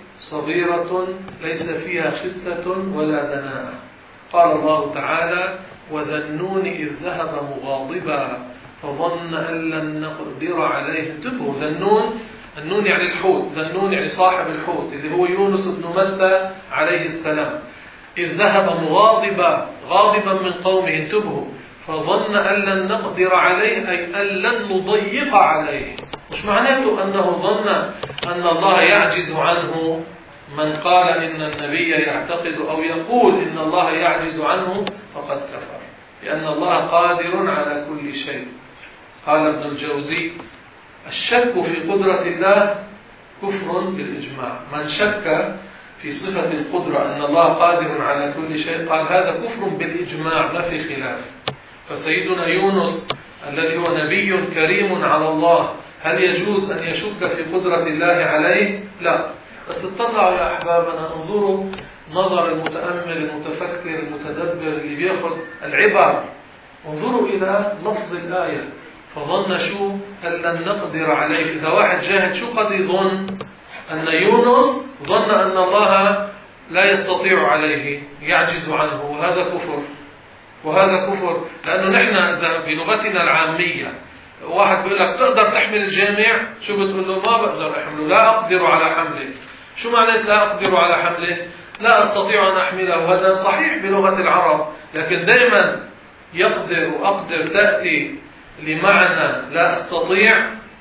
صغيرة ليس فيها خسة ولا دناءة. قال الله تعالى: وذا النون إذ ذهب مغاضبا فظن أن لن نقدر عليه. انتبهوا، ذا النون، النون يعني الحوت، ذا النون يعني صاحب الحوت اللي هو يونس بن متى عليه السلام. إذ ذهب مغاضبا، غاضبا من قومه، انتبهوا، فظن أن لن نقدر عليه أي أن لن نضيق عليه. مش معناته أنه ظن أن الله يعجز عنه. من قال إن النبي يعتقد أو يقول إن الله يعجز عنه فقد كفر، لأن الله قادر على كل شيء. قال ابن الجوزي: الشك في قدرة الله كفر بالإجماع. من شك في صفة القدرة أن الله قادر على كل شيء قال هذا كفر بالإجماع ما في خلاف. فسيدنا يونس الذي هو نبي كريم على الله هل يجوز أن يشك في قدرة الله عليه؟ لا. بس اطلعوا يا أحبابنا، انظروا نظر المتأمل المتفكر المتدبر اللي بياخذ العبر، انظروا إلى لفظ الآية. فظن شو؟ أن لن نقدر عليه. إذا واحد جاهد شو قد يظن؟ أن يونس ظن أن الله لا يستطيع عليه، يعجز عنه، وهذا كفر. وهذا كفر، لأنه نحن بلغتنا العامية واحد بيقول لك تقدر تحمل الجامع، شو بتقول له؟ ما بقدر أحمله، لا أقدر على حمله. شو معنى لا أقدر على حمله؟ لا أستطيع أن أحمله. هذا صحيح بلغة العرب، لكن دائما يقدر وأقدر تأتي لمعنى لا أستطيع.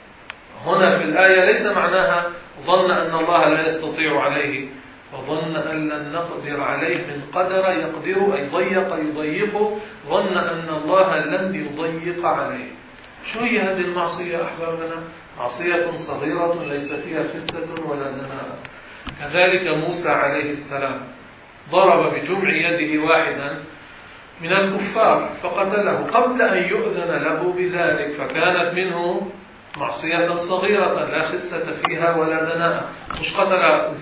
هنا في الآية ليس معناها ظن أن الله لا يستطيع عليه، وظن أن لن نقدر عليه من قدر يقدر أي ضيق يضيق، ظن أن الله لن يضيق عليه. شو هي هذه المعصية أحبابنا؟ معصية صغيرة ليس فيها خسة ولا دناءة. كذلك موسى عليه السلام ضرب بجمع يده واحدا من الكفار فقتله قبل أن يؤذن له بذلك، فكانت منه معصية صغيرة لا خسة فيها ولا دناءة. مش قتل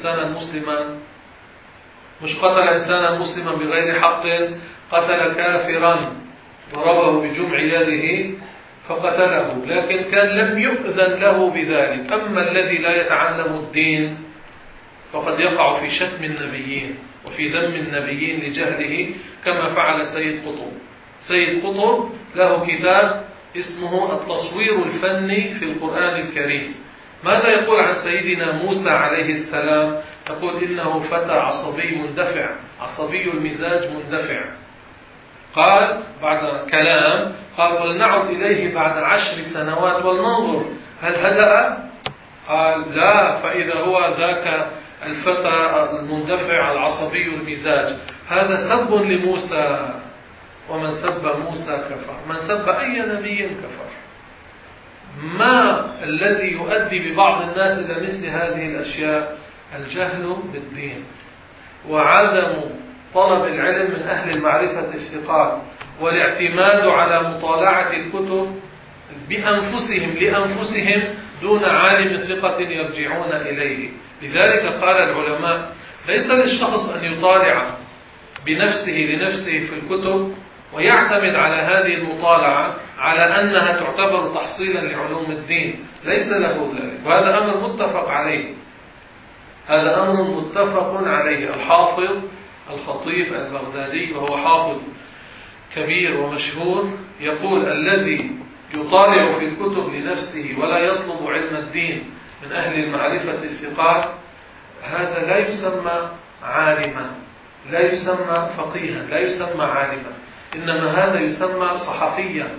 إنسانا مسلما بغير حق، قتل كافرا ضربه بجمع يده فقتله، لكن كان لم يؤذن له بذلك. أما الذي لا يتعلم الدين فقد يقع في شتم النبيين وفي ذم النبيين لجهله، كما فعل سيد قطب. سيد قطب له كتاب اسمه التصوير الفني في القرآن الكريم. ماذا يقول عن سيدنا موسى عليه السلام؟ يقول إنه فتى عصبي مندفع، عصبي المزاج مندفع. قال بعد كلام، قال ولنعد إليه بعد 10 سنوات ولننظر هل هدأ؟ قال لا، فإذا هو ذاك الفتى المندفع العصبي المزاج. هذا سب لموسى، ومن سب موسى كفر، من سب أي نبي كفر. ما الذي يؤدي ببعض الناس إلى مثل هذه الأشياء؟ الجهل بالدين وعدم طلب العلم من أهل المعرفة الثقات، والاعتماد على مطالعة الكتب بأنفسهم لأنفسهم دون عالم ثقة يرجعون إليه. لذلك قال العلماء ليس للشخص أن يطالع بنفسه لنفسه في الكتب ويعتمد على هذه المطالعة على أنها تعتبر تحصيلا لعلوم الدين، ليس له ذلك. وهذا أمر متفق عليه، هذا أمر متفق عليه. الحافظ الخطيب البغدادي وهو حافظ كبير ومشهور يقول الذي يطالع في الكتب لنفسه ولا يطلب علم الدين من أهل المعرفة الثقات هذا لا يسمى عالما، لا يسمى فقيها، لا يسمى عالما، إنما هذا يسمى صحفيا.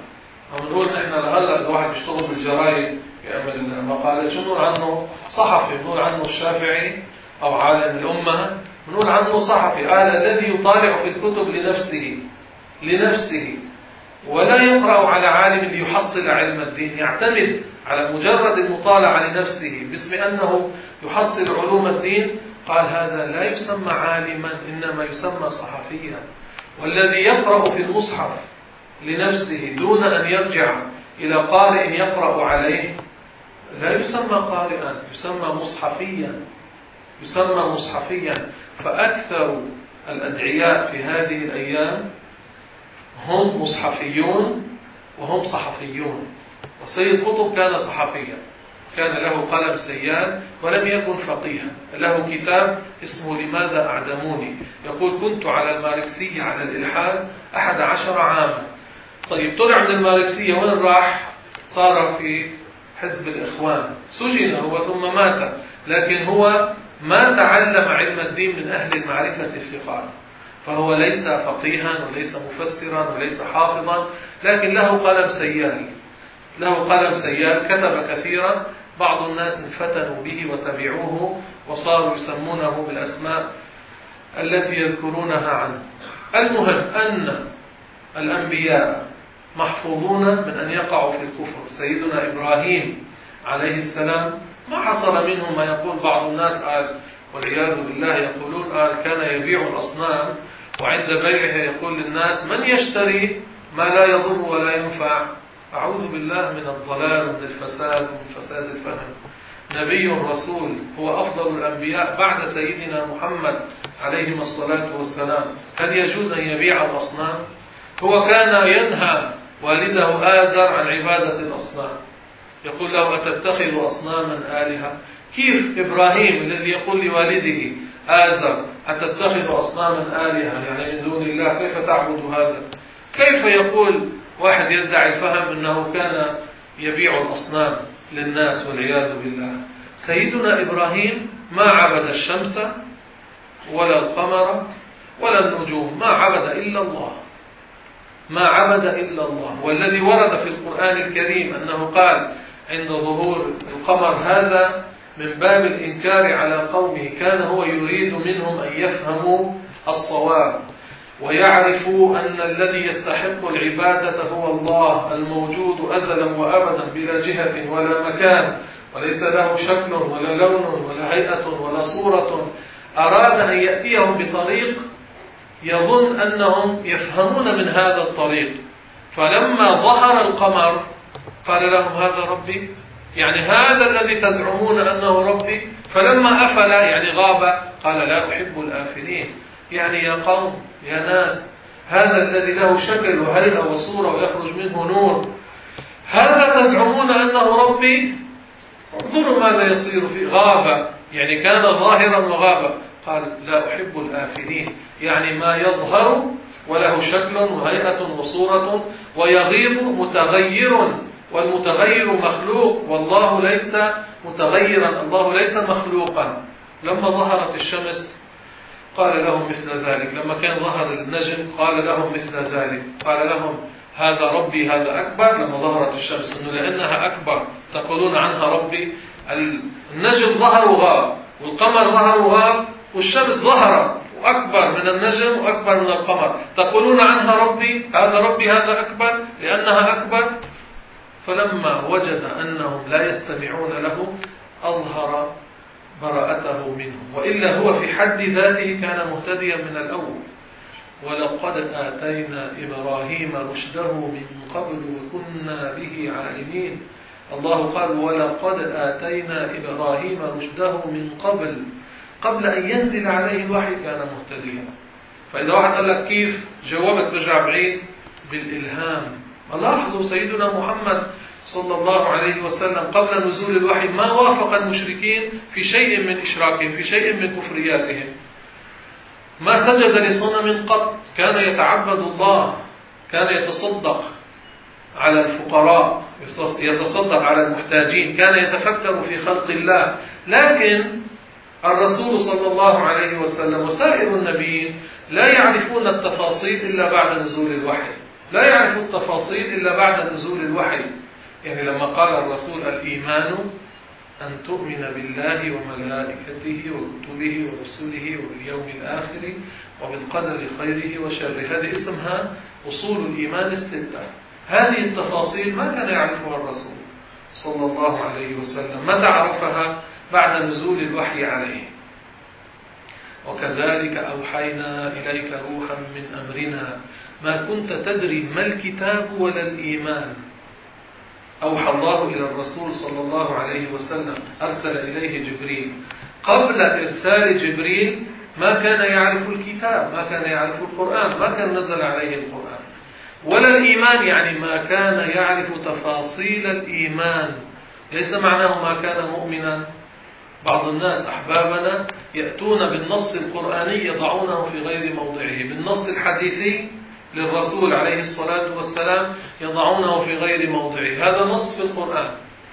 أو نقول نحن هلا إذا واحد بيشتغل بالجرايد يعمل مقالات شو نقول عنه؟ صحفي. بنقول عنه الشافعي أو عالم الأمة، بنقول عنه صحفي. الذي يطالع في الكتب لنفسه ولا يقرأ على عالم ليحصل علم الدين، يعتمد على مجرد المطالعة لنفسه باسم أنه يحصل علوم الدين. قال هذا لا يسمى عالما، إنما يسمى صحفيا. والذي يقرأ في المصحف لنفسه دون أن يرجع إلى قارئ يقرأ عليه لا يسمى قارئا، يسمى مصحفيا. فأكثر الأدعياء في هذه الأيام هم مصحفيون وهم صحفيون. والسيد قطب كان صحفيا، كان له قلم سيال ولم يكن فقيها. له كتاب اسمه لماذا أعدموني، يقول كنت على الماركسية على الإلحاد 11 عاما. طيب طلع من الماركسية وين راح؟ صار في حزب الإخوان، سجن هو ثم مات. لكن هو ما تعلم علم الدين من أهل المعرفة الثقات، فهو ليس فقيها وليس مفسرا وليس حافظا، لكن له قلم سيال كتب كثيرا. بعض الناس انفتنوا به وتبعوه وصاروا يسمونه بالأسماء التي يذكرونها عنه. المهم أن الأنبياء محفوظون من أن يقعوا في الكفر. سيدنا إبراهيم عليه السلام ما حصل منه ما يقول بعض الناس، قال والعياذ بالله يقولون كان يبيع الأصنام وعند بيعها يقول للناس من يشتري ما لا يضر ولا ينفع. أعوذ بالله من الضلال ومن الفساد ومن فساد الفهم. نبي رسول هو أفضل الأنبياء بعد سيدنا محمد عليه الصلاة والسلام، هل يجوز أن يبيع الأصنام؟ هو كان ينهى والده آزر عن عبادة الأصنام، يقول له أتتخذ أصناما آلهة؟ كيف إبراهيم الذي يقول لوالده آزر أتتخذ أصناما آلهة يعني من دون الله، كيف تعبد هذا؟ كيف يقول واحد يدعي الفهم أنه كان يبيع الأصنام للناس والعياذ بالله؟ سيدنا إبراهيم ما عبد الشمس ولا القمر ولا النجوم، ما عبد إلا الله. والذي ورد في القرآن الكريم أنه قال عند ظهور القمر هذا من باب الإنكار على قومه، كان هو يريد منهم أن يفهموا الصواب ويعرفوا أن الذي يستحق العبادة هو الله الموجود أزلا وأبدا بلا جهة ولا مكان، وليس له شكل ولا لون ولا هيئة ولا صورة. أراد أن يأتيهم بطريق يظن أنهم يفهمون من هذا الطريق. فلما ظهر القمر قال لهم هذا ربي، يعني هذا الذي تزعمون أنه ربي. فلما أفل يعني غاب قال لا أحب الآفلين، يعني يا قوم يا ناس هذا الذي له شكل وهيئة وصورة ويخرج منه نور، هذا تزعمون أنه ربي؟ انظروا ماذا يصير في غابة، يعني كان ظاهرا وغابة. قال لا أحب الآفلين، يعني ما يظهر وله شكل وهيئة وصورة ويغيب متغير، والمتغير مخلوق والله ليس متغيرا، الله ليس مخلوقا. لما ظهرت الشمس قال لهم مثل ذلك، لما كان ظهر النجم قال لهم مثل ذلك، قال لهم هذا ربي هذا أكبر. لما ظهرت الشمس إنه لأنها أكبر تقولون عنها ربي. النجم ظهر وغاب والقمر ظهر وغاب والشمس ظهرت وأكبر من النجم وأكبر من القمر، تقولون عنها ربي هذا أكبر لأنها أكبر. فلما وجد أنهم لا يستمعون له أظهر براءته منهم، وإلا هو في حد ذاته كان مهتديا من الأول. ولقد آتينا إبراهيم رشده من قبل وكنا به عالمين. الله قال ولقد آتينا إبراهيم رشده من قبل أن ينزل عليه الوحي كان مهتديا. فإذا واحد قال لك كيف جوابك برجع بعيد بالإلهام. لاحظوا سيدنا محمد صلى الله عليه وسلم قبل نزول الوحي ما وافق المشركين في شيء من إشراكهم، في شيء من كفرياتهم. ما سجد لصنم قط، كان يتعبد الله، كان يتصدق على الفقراء، يتصدق على المحتاجين، كان يتفكر في خلق الله. لكن الرسول صلى الله عليه وسلم وسائر النبيين لا يعرفون التفاصيل إلا بعد نزول الوحي. لا يعرف التفاصيل إلا بعد نزول الوحي. يعني لما قال الرسول الإيمان أن تؤمن بالله وملائكته وكتبه ورسله وباليوم الآخر وبالقدر خيره وشره، هذه اسمها أصول الإيمان الستة. هذه التفاصيل ما كان يعرفها الرسول صلى الله عليه وسلم، متى عرفها؟ بعد نزول الوحي عليه. وكذلك أوحينا إليك روحا من أمرنا ما كنت تدري ما الكتاب ولا الإيمان. أوحى الله إلى الرسول صلى الله عليه وسلم، أرسل إليه جبريل. قبل إرسال جبريل ما كان يعرف الكتاب، ما كان يعرف القرآن، ما كان نزل عليه القرآن، ولا الإيمان، يعني ما كان يعرف تفاصيل الإيمان. ليس معناه ما كان مؤمنا. بعض الناس أحبابنا يأتون بالنص القرآني يضعونه في غير موضعه، بالنص الحديثي للرسول عليه الصلاة والسلام يضعونه في غير موضعه. هذا نص في القرآن.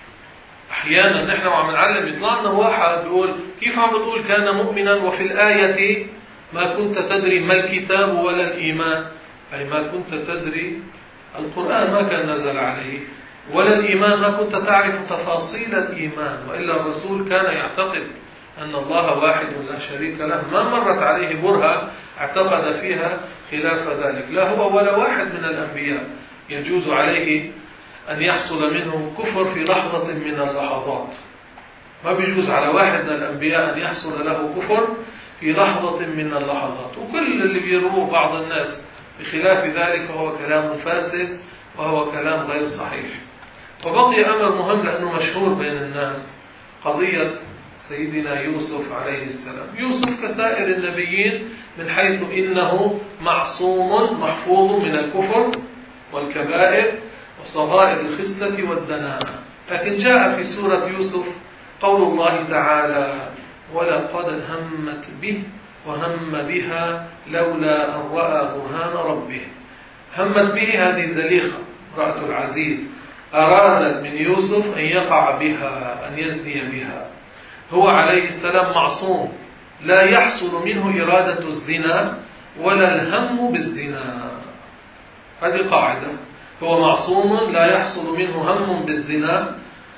أحيانا نحن وعم نعلم يطلع لنا واحد يقول كيف عم بتقول كان مؤمنا وفي الآية ما كنت تدري ما الكتاب ولا الإيمان، أي ما كنت تدري القرآن ما كان نزل عليه، ولا الإيمان ما كنت تعرف تفاصيل الإيمان. وإلا الرسول كان يعتقد أن الله واحد لا شريك له، ما مرت عليه برهة اعتقد فيها خلاف ذلك. لا هو ولا واحد من الأنبياء يجوز عليه أن يحصل منه كفر في لحظة من اللحظات. ما بيجوز على واحد من الأنبياء أن يحصل له كفر في لحظة من اللحظات. وكل اللي بيروه بعض الناس بخلاف ذلك هو كلام فاسد وهو كلام غير صحيح. وبقي أمر مهم لأنه مشهور بين الناس، قضية سيدنا يوسف عليه السلام. يوسف كسائر النبيين من حيث إنه معصوم محفوظ من الكفر والكبائر وصغائر الخسة والدناءة، لكن جاء في سورة يوسف قول الله تعالى ولقد همت به وهم بها لولا أن رأى برهان ربه. همت به هذه زليخة امرأة العزيز، أرادت من يوسف أن يقع بها، أن يزني بها. هو عليه السلام معصوم، لا يحصل منه إرادة الزنا ولا الهم بالزنا. هذه قاعدة. هو معصوم لا يحصل منه هم بالزنا،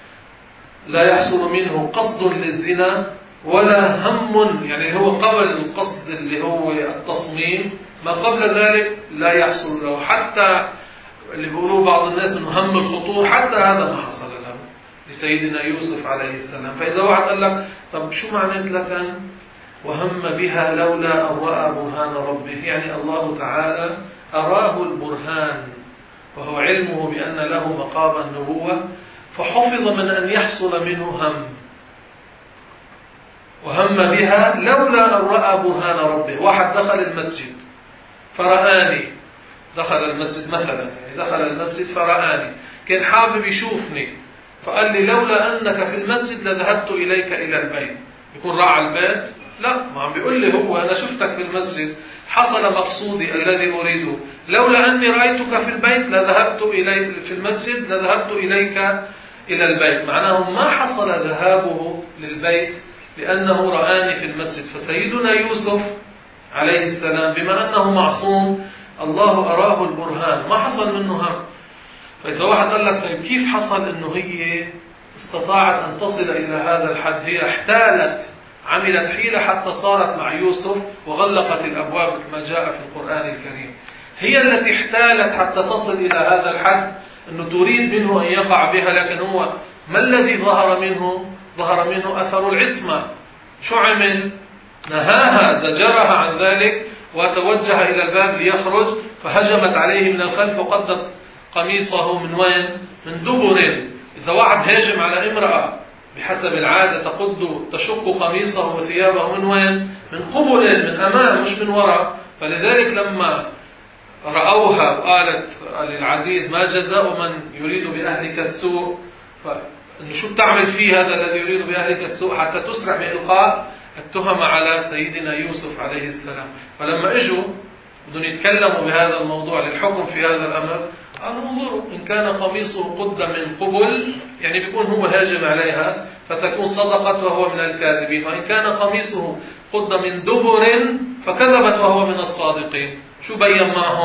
لا يحصل منه قصد للزنا ولا هم، يعني هو قبل القصد اللي هو التصميم، ما قبل ذلك لا يحصل له. حتى اللي بيقولوا بعض الناس انه هم الخطوة، حتى هذا ما حصل له لسيدنا يوسف عليه السلام. فإذا واحد قال لك طب شو معنى لك وهم بها لولا أن رأى برهان ربه، يعني الله تعالى أراه البرهان وهو علمه بأن له مقام النبوة، فحفظ من أن يحصل منه هم. وهم بها لولا أن رأى برهان ربه. واحد دخل المسجد فرآني، دخل المسجد مثلا، يعني دخل المسجد فرآني، كان حابب يشوفني، فقال لي لولا أنك في المسجد لذهبت إليك إلى البيت. يكون راعى البيت؟ لا، ما عم بيقول لي هو أنا شفتك في المسجد، حصل مقصودي الذي أريده، لولا أني رأيتك في البيت لذهبت إليك في المسجد لذهبت إليك إلى البيت. معناه ما حصل ذهابه للبيت لأنه رآني في المسجد. فسيدنا يوسف عليه السلام بما أنه معصوم الله أراه البرهان، ما حصل منه هم. فإذا واحد قال لك طيب كيف حصل أنه هي استطاعت أن تصل إلى هذا الحد؟ هي احتالت، عملت حيلة حتى صارت مع يوسف وغلقت الأبواب كما جاء في القرآن الكريم. هي التي احتالت حتى تصل إلى هذا الحد أنه تريد منه أن يقع بها، لكن هو ما الذي ظهر منه؟ ظهر منه أثر العصمة. شو عمل؟ نهاها، زجرها عن ذلك وتوجه إلى الباب ليخرج، فهجمت عليه من الخلف وقدت قميصه من وين؟ من دبر. إذا واحد هاجم على امرأة بحسب العادة تشق قميصه وثيابه من وين؟ من قبل، من أمام مش من وراء. فلذلك لما رأوها وقالت للعزيز ما جزاء من يريد بأهلك السوء، فإنه شو بتعمل فيه هذا الذي يريد بأهلك السوء، حتى تسرع بإلقاء التهم على سيدنا يوسف عليه السلام. فلما اجوا بدهم يتكلموا بهذا الموضوع للحكم في هذا الأمر، قالوا انظروا إن كان قميصه قد من قبل، يعني بيكون هو هاجم عليها فتكون صدقت وهو من الكاذبين، وإن كان قميصه قد من دبر فكذبت وهو من الصادقين. شو بين معهم؟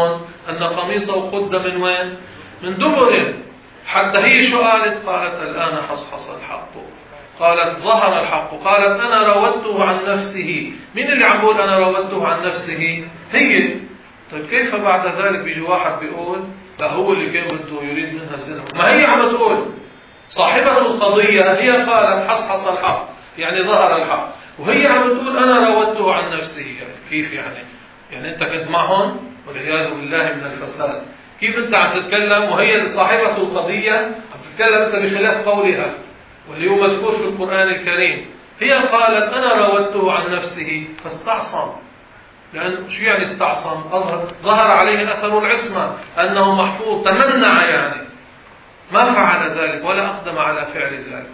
أن قميصه قد من وين؟ من دبر. حتى هي شو قالت؟ قالت الآن حصحص الحق، قالت ظهر الحق، قالت أنا راودته عن نفسه. مين اللي عم بقول أنا راودته عن نفسه؟ هي. طيب كيف بعد ذلك بيجي واحد بيقول لا هو اللي كان بده يريد منها الزنا؟ ما هي عم تقول صاحبة القضية هي قالت حصحص الحق يعني ظهر الحق، وهي عم تقول أنا راودته عن نفسه. يعني كيف يعني أنت كنت معهم والعياذ بالله من الفساد. كيف أنت عم تتكلم وهي صاحبة القضية عم تتكلم أنت بخلاف قولها واللي هو مذكور في القرآن الكريم؟ هي قالت أنا راودته عن نفسه فاستعصم. لأن شو يعني استعصم؟ ظهر عليه أثر العصمة أنه محفوظ، تمنع يعني ما فعل ذلك ولا أقدم على فعل ذلك.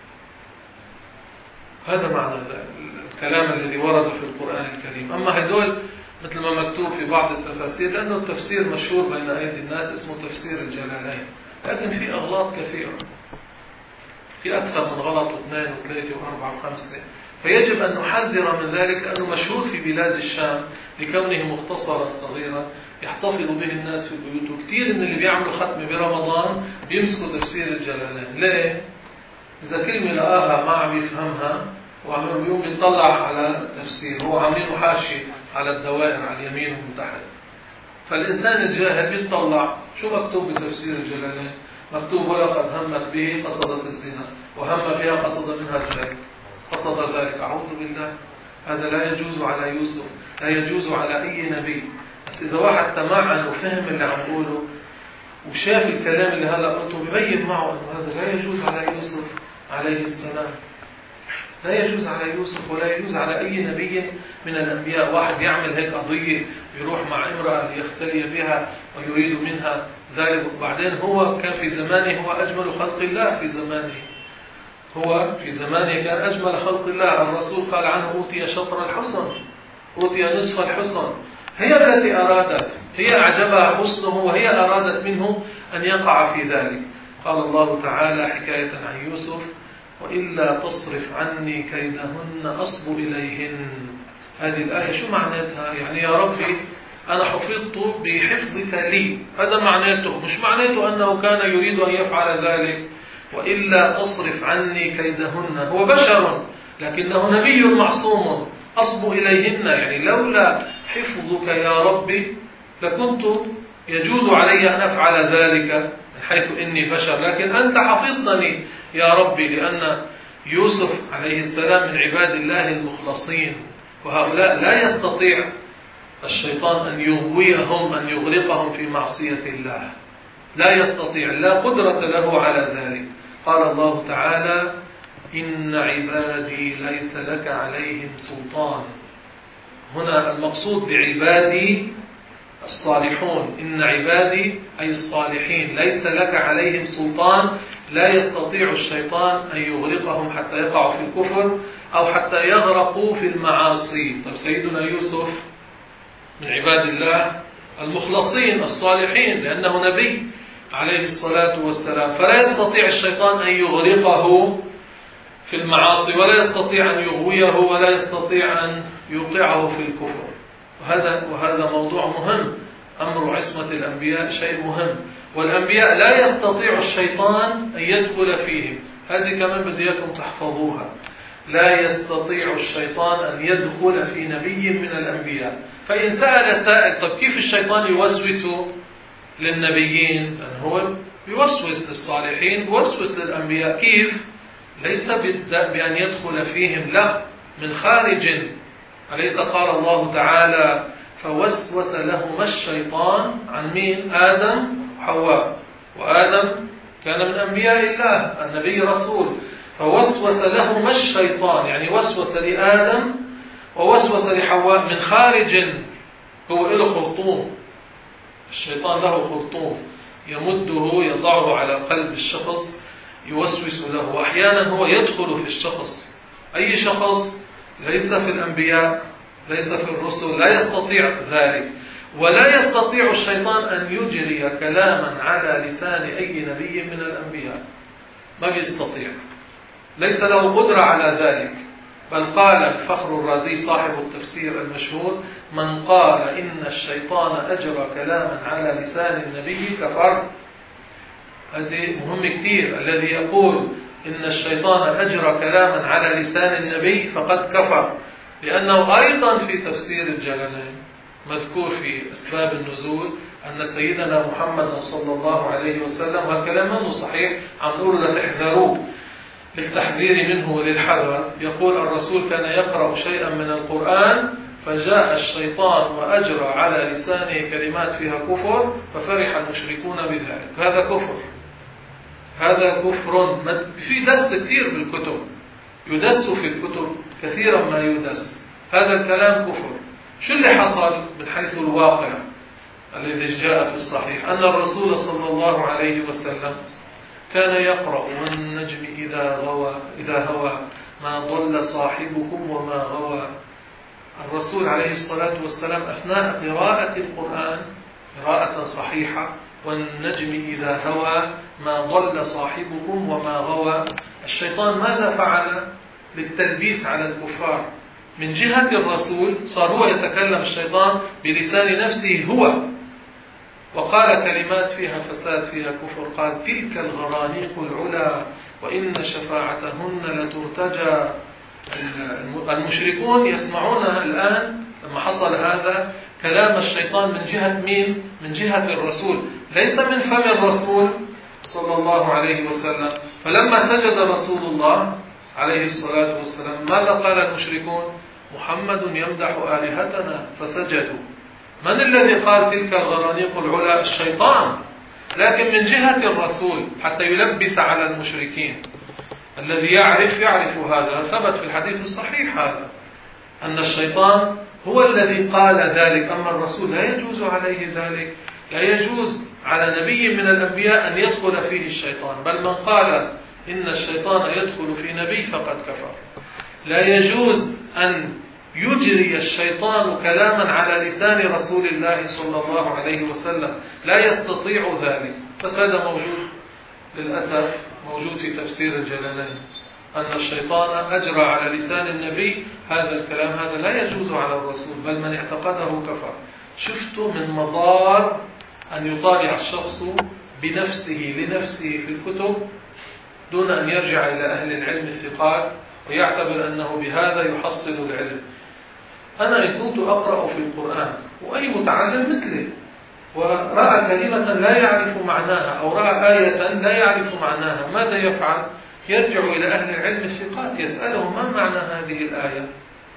هذا معنى ذلك الكلام الذي ورد في القرآن الكريم. أما هدول مثل ما مكتوب في بعض التفاسير، لأنه التفسير مشهور بين أيدي الناس اسمه تفسير الجلالين، لكن في أغلاط كثيرة، في أكثر من غلط واثنين وثلاثة وأربعة وخمسة، فيجب أن نحذر من ذلك لأنه مشهور في بلاد الشام لكونه مختصرا صغيرا يحتفظ به الناس في البيوت. وكثير من اللي بيعملوا ختمة برمضان بيمسكوا تفسير الجلالين. ليه؟ إذا كلمة لقاها ما عم يفهمها وعمل يوم يطلع على تفسير، هو عاملينه حاشي على الدوائر على اليمين ومن تحت. فالإنسان الجاهل بيطلع شو مكتوب بتفسير الجلالين؟ مكتوب ولقد همت به قصدت الزنا وهم بها قصد منها ذلك قصد ذلك. أعوذ بالله، هذا لا يجوز على يوسف، لا يجوز على أي نبي. إذا واحد تمعن وفهم اللي عم قوله وشاف الكلام اللي هلا قلته ببين معه أنه هذا لا يجوز على يوسف عليه السلام، لا يجوز على يوسف ولا يجوز على أي نبي من الأنبياء. واحد يعمل هيك قضية يروح مع امرأة ليختلي بها ويريد منها ذلك، وبعدين هو كان في زمانه هو أجمل خلق الله في زمانه، هو في زمانه كان أجمل خلق الله. الرسول قال عنه أوتي شطر الحسن، أوتي نصف الحسن. هي التي أرادت، هي أعجبها حسنه وهي أرادت منه أن يقع في ذلك. قال الله تعالى حكاية عن يوسف وإلا تصرف عني كيدهن أصب إليهن. هذه الآية شو معناتها؟ يعني يا ربي أنا حفظت بحفظك لي، هذا معناته، مش معناته أنه كان يريد أن يفعل ذلك. وإلا تصرف عني كيدهن، هو بشر لكنه نبي معصوم، أصب إليهن يعني لولا حفظك يا ربي لكنت يجوز علي أن أفعل ذلك من حيث إني بشر، لكن أنت حفظتني يا ربي. لأن يوسف عليه السلام من عباد الله المخلصين، وهؤلاء لا يستطيع الشيطان أن يغويهم أن يغرقهم في معصية الله، لا يستطيع، لا قدرة له على ذلك. قال الله تعالى إن عبادي ليس لك عليهم سلطان. هنا المقصود بعبادي الصالحون، إن عبادي أي الصالحين ليس لك عليهم سلطان، لا يستطيع الشيطان أن يغرقهم حتى يقعوا في الكفر أو حتى يغرقوا في المعاصي. طيب سيدنا يوسف من عباد الله المخلصين الصالحين لأنه نبي عليه الصلاة والسلام، فلا يستطيع الشيطان أن يغرقه في المعاصي ولا يستطيع أن يغويه ولا يستطيع أن يوقعه في الكفر. وهذا موضوع مهم. أمر عصمة الأنبياء شيء مهم، والأنبياء لا يستطيع الشيطان أن يدخل فيهم. هذه كمان بدي إياكم تحفظوها، لا يستطيع الشيطان أن يدخل في نبي من الأنبياء. فإن سأل سائل طب كيف الشيطان يوسوس للنبيين؟ هو يوسوس للصالحين، يوسوس للأنبياء. كيف؟ ليس بأن يدخل فيهم، لا، من خارج. أليس قال الله تعالى فوسوس لهما الشيطان عن مين؟ آدم وحواء، وآدم كان من أنبياء الله، النبي رسول. فوسوس لهما الشيطان يعني وسوس لآدم ووسوس لحواء من خارج. هو له خرطوم، الشيطان له خرطوم يمده يضعه على قلب الشخص يوسوس له، وأحيانا هو يدخل في الشخص. أي شخص ليس في الأنبياء ليس في الرسل لا يستطيع ذلك، ولا يستطيع الشيطان أن يجري كلاما على لسان أي نبي من الأنبياء، ما بيستطيع، ليس له قدرة على ذلك. بل قال الفخر الرازي صاحب التفسير المشهور: من قال إن الشيطان أجرى كلاما على لسان النبي كفر. هذه مهم كثير. الذي يقول إن الشيطان أجرى كلاما على لسان النبي فقد كفر، لأنه أيضا في تفسير الجلالين مذكور في أسباب النزول أن سيدنا محمد صلى الله عليه وسلم، والكلام منه صحيح، عم نقول لتحذروه للتحذير منه وللحذر، يقول الرسول كان يقرأ شيئا من القرآن فجاء الشيطان وأجرى على لسانه كلمات فيها كفر ففرح المشركون بذلك. هذا كفر، هذا كفر. في دس كثير بالكتب، يدس في الكتب كثيرا ما يدس، هذا الكلام كفر. شو اللي حصل من حيث الواقع الذي جاء في الصحيح؟ أن الرسول صلى الله عليه وسلم كان يقرأ: والنجم إذا هوى ما ضل صاحبكم وما غوى. الرسول عليه الصلاة والسلام أثناء قراءة القرآن قراءة صحيحة: والنجم إذا هوى ما ضل صاحبكم وما غوى. الشيطان ماذا فعل للتلبيس على الكفار؟ من جهة الرسول صار هو يتكلم الشيطان بلسان نفسه هو، وقال كلمات فيها فساد فيها كفر. قال: تلك الغرانيق العلا وإن شفاعتهن لترتجى. المشركون يسمعونها الآن لما حصل هذا كلام الشيطان من جهة مين؟ من جهة الرسول، ليس من فم الرسول صلى الله عليه وسلم. فلما سجد رسول الله عليه الصلاة والسلام ماذا قال المشركون؟ محمد يمدح آلهتنا فسجدوا. من الذي قال تلك الغرانيق العلا؟ الشيطان. لكن من جهة الرسول حتى يلبس على المشركين. الذي يعرف هذا، ثبت في الحديث الصحيح هذا أن الشيطان هو الذي قال ذلك، أما الرسول لا يجوز عليه ذلك. لا يجوز على نبي من الأنبياء أن يدخل فيه الشيطان، بل من قال إن الشيطان يدخل في نبي فقد كفر. لا يجوز أن يجري الشيطان كلاما على لسان رسول الله صلى الله عليه وسلم، لا يستطيع ذلك. بس هذا موجود للأسف، موجود في تفسير الجلالين أن الشيطان أجرى على لسان النبي هذا الكلام. هذا لا يجوز على الرسول، بل من اعتقده كفر. شفتوا من مضار أن يطالع الشخص بنفسه لنفسه في الكتب دون أن يرجع إلى أهل العلم الثقات ويعتبر أنه بهذا يحصل العلم. أنا إن كنت أقرأ في القرآن وأي متعلم مثلي ورأى كلمة لا يعرف معناها أو رأى آية لا يعرف معناها، ماذا يفعل؟ يرجع إلى أهل العلم الثقات يسألهم: ما معنى هذه الآية؟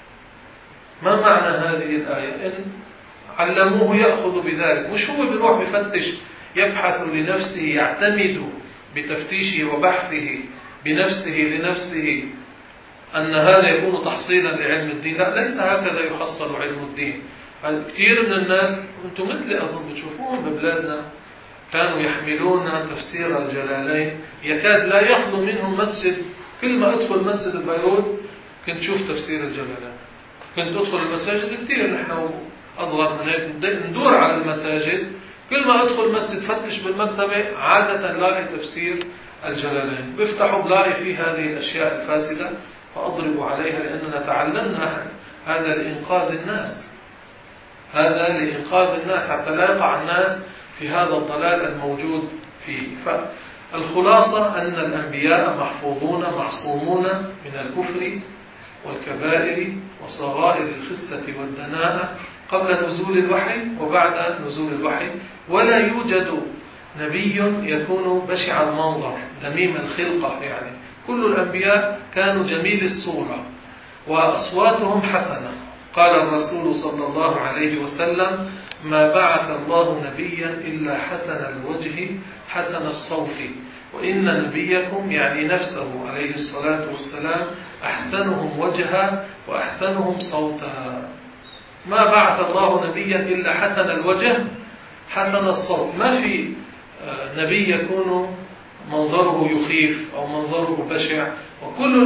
ما معنى هذه الآية؟ إن علموه يأخذ بذلك، مش هو بيروح بفتش يبحث لنفسه، يعتمد بتفتيشه وبحثه بنفسه لنفسه أن هذا يكون تحصيلا لعلم الدين. لا، ليس هكذا يحصل علم الدين. كثير من الناس، أنتم مثلي أظن بتشوفون ببلادنا، كانوا يحملون تفسير الجلالين، يكاد لا يخلو منهم مسجد. كل ما أدخل مسجد بيروت كنت شوف تفسير الجلالين. كنت أدخل المساجد كثير، نحن أصغر من هيك ندور على المساجد، كل ما أدخل مسجد فتش بالمكتبة عادة لاقي تفسير الجلالين. بفتحوا بلاقي فيه هذه الأشياء الفاسدة فأضرب عليها، لأننا تعلمنا هذا لإنقاذ الناس، هذا لإنقاذ الناس حتى لا يقع الناس في هذا الضلال الموجود فيه. فالخلاصة أن الأنبياء محفوظون معصومون من الكفر والكبائر وصغائر الخسة والدناءة قبل نزول الوحي وبعد نزول الوحي. ولا يوجد نبي يكون بشع المنظر ذميم الخلقة، يعني كل الأنبياء كانوا جميل الصورة وأصواتهم حسنة. قال الرسول صلى الله عليه وسلم: ما بعث الله نبيا إلا حسن الوجه حسن الصوت، وإن نبيكم يعني نفسه عليه الصلاة والسلام أحسنهم وجها وأحسنهم صوتا. ما بعث الله نبيا إلا حسن الوجه حسن الصوت. ما في نبي يكون منظره يخيف أو منظره بشع. وكل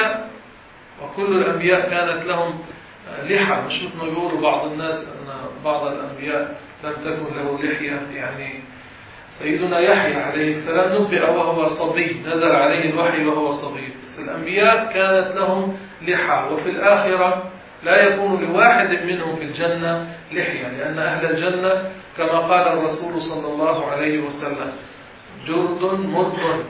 الأنبياء كانت لهم لحى، مش مثل ما يقولوا بعض الناس أن بعض الأنبياء لم تكن له لحية. يعني سيدنا يحيى عليه السلام نبئ وهو صبي، نزل عليه الوحي وهو صبي، بس الأنبياء كانت لهم لحى، وفي الآخرة لا يكون لواحد منهم في الجنة لحية، لأن أهل الجنة كما قال الرسول صلى الله عليه وسلم جرد مرد.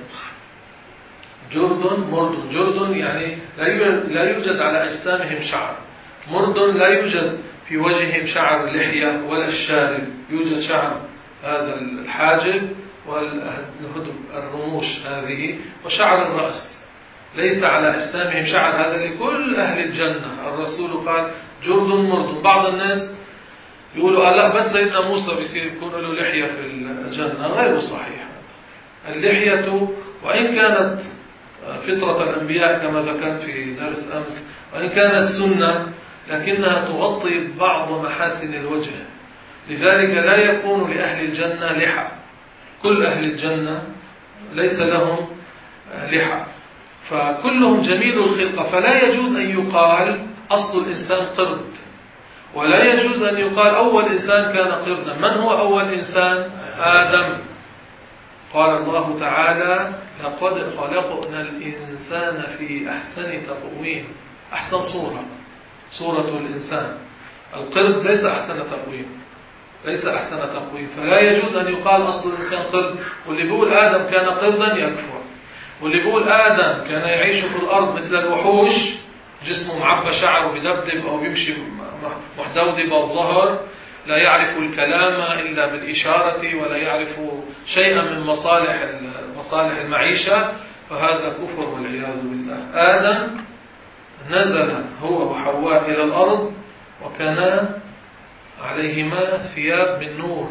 جرد مرد، جرد يعني لا يوجد على أجسامهم شعر، مرد لا يوجد في وجههم شعر اللحية ولا الشارب، يوجد شعر هذا الحاجب والهدب الرموش هذه وشعر الرأس، ليس على أجسامهم شعر. هذا لكل أهل الجنة. الرسول قال جرد مرد. بعض الناس يقولوا لا بس سيدنا موسى بيصير يكون له لحية في الجنة، غير صحيح. اللحية وإن كانت فطرة الأنبياء كما ذكرت في درس أمس، وإن كانت سنة لكنها تغطي بعض محاسن الوجه، لذلك لا يكون لأهل الجنة لحى. كل أهل الجنة ليس لهم لحى، فكلهم جميل الخلقة، فلا يجوز أن يقال أصل الإنسان قرد، ولا يجوز أن يقال أول إنسان كان قردا. من هو أول إنسان؟ آدم. قال الله تعالى لقد خلقنا الإنسان في أحسن تقويم. أحسن صورة الإنسان. القرد ليس أحسن تقويم، ليس أحسن تقويم، فلا يجوز أن يقال أصل الإنسان قرد. واللي بيقول آدم كان قردا يكفر، واللي بيقول آدم كان يعيش في الأرض مثل الوحوش، جسمه معبى شعر وبيدبدب أو بيمشي محدودب الظهر، لا يعرف الكلام إلا بالإشارة ولا يعرف شيئا من مصالح المعيشة، فهذا كفر والعياذ بالله. آدم نزل هو وحواء إلى الأرض وكان عليهما ثياب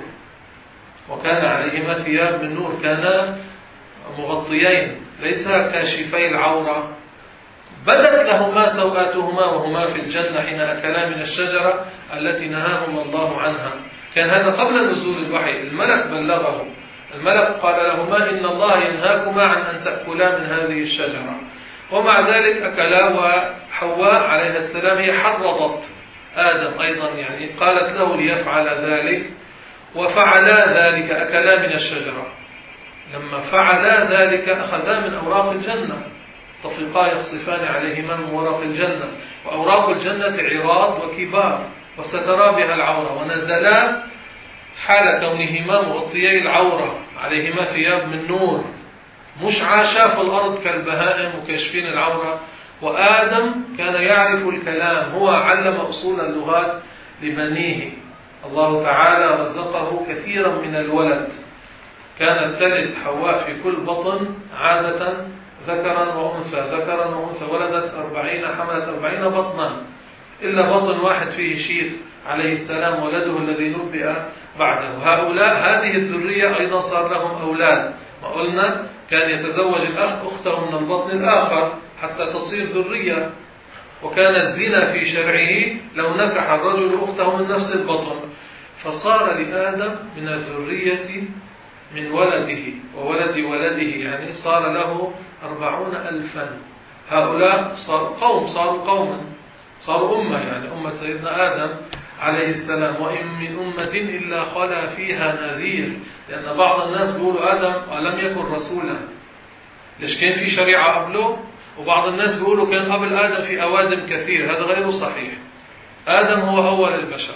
من نور، كانا مغطيين ليس كاشفي العورة. بدت لهما سوآتهما وهما في الجنة حين أكلا من الشجرة التي نهاهما الله عنها. كان هذا قبل نزول الوحي، الملك بلغه، الملك قال لهما إن الله ينهاكما عن أن تأكلا من هذه الشجرة، ومع ذلك أكلا. وحواء عليه السلام هي حرضت آدم أيضا، يعني قالت له ليفعل ذلك، وفعلا ذلك، أكلا من الشجرة. لما فعلا ذلك أخذا من أوراق الجنة، طفقا يخصفان عليهما من ورق الجنة، وأوراق الجنة عراض وكبار وسترى بها العورة، ونزلا حال كونهما مغطيي العورة عليهما ثياب من نور، مش عاشا في الأرض كالبهائم وكاشفين العورة. وآدم كان يعرف الكلام، هو علم أصول اللغات لبنيه. الله تعالى رزقه كثيرا من الولد، كانت تلد حواء في كل بطن عادة ذكرا وأنثى، ولدت 40، حملت 40 بطنا، إلا بطن واحد فيه شيث عليه السلام ولده الذي نبئ بعده. هؤلاء هذه الذرية أيضا صار لهم أولاد، ما قلنا كان يتزوج الأخ أخته من البطن الآخر حتى تصير ذرية، وكان الزنا في شرعه لو نكح الرجل أخته من نفس البطن، فصار لآدم من الذرية من ولده وولد ولده، يعني صار له 40,000. هؤلاء صاروا قوما، صاروا أمة، يعني أمة سيدنا آدم عليه السلام. وإن من أمة إلا خلا فيها نذير، لأن بعض الناس بيقولوا آدم ولم يكن رسولا، ليش كان في شريعة قبله؟ وبعض الناس بيقولوا كان قبل آدم في أوادم كثير، هذا غير صحيح. آدم هو أول البشر،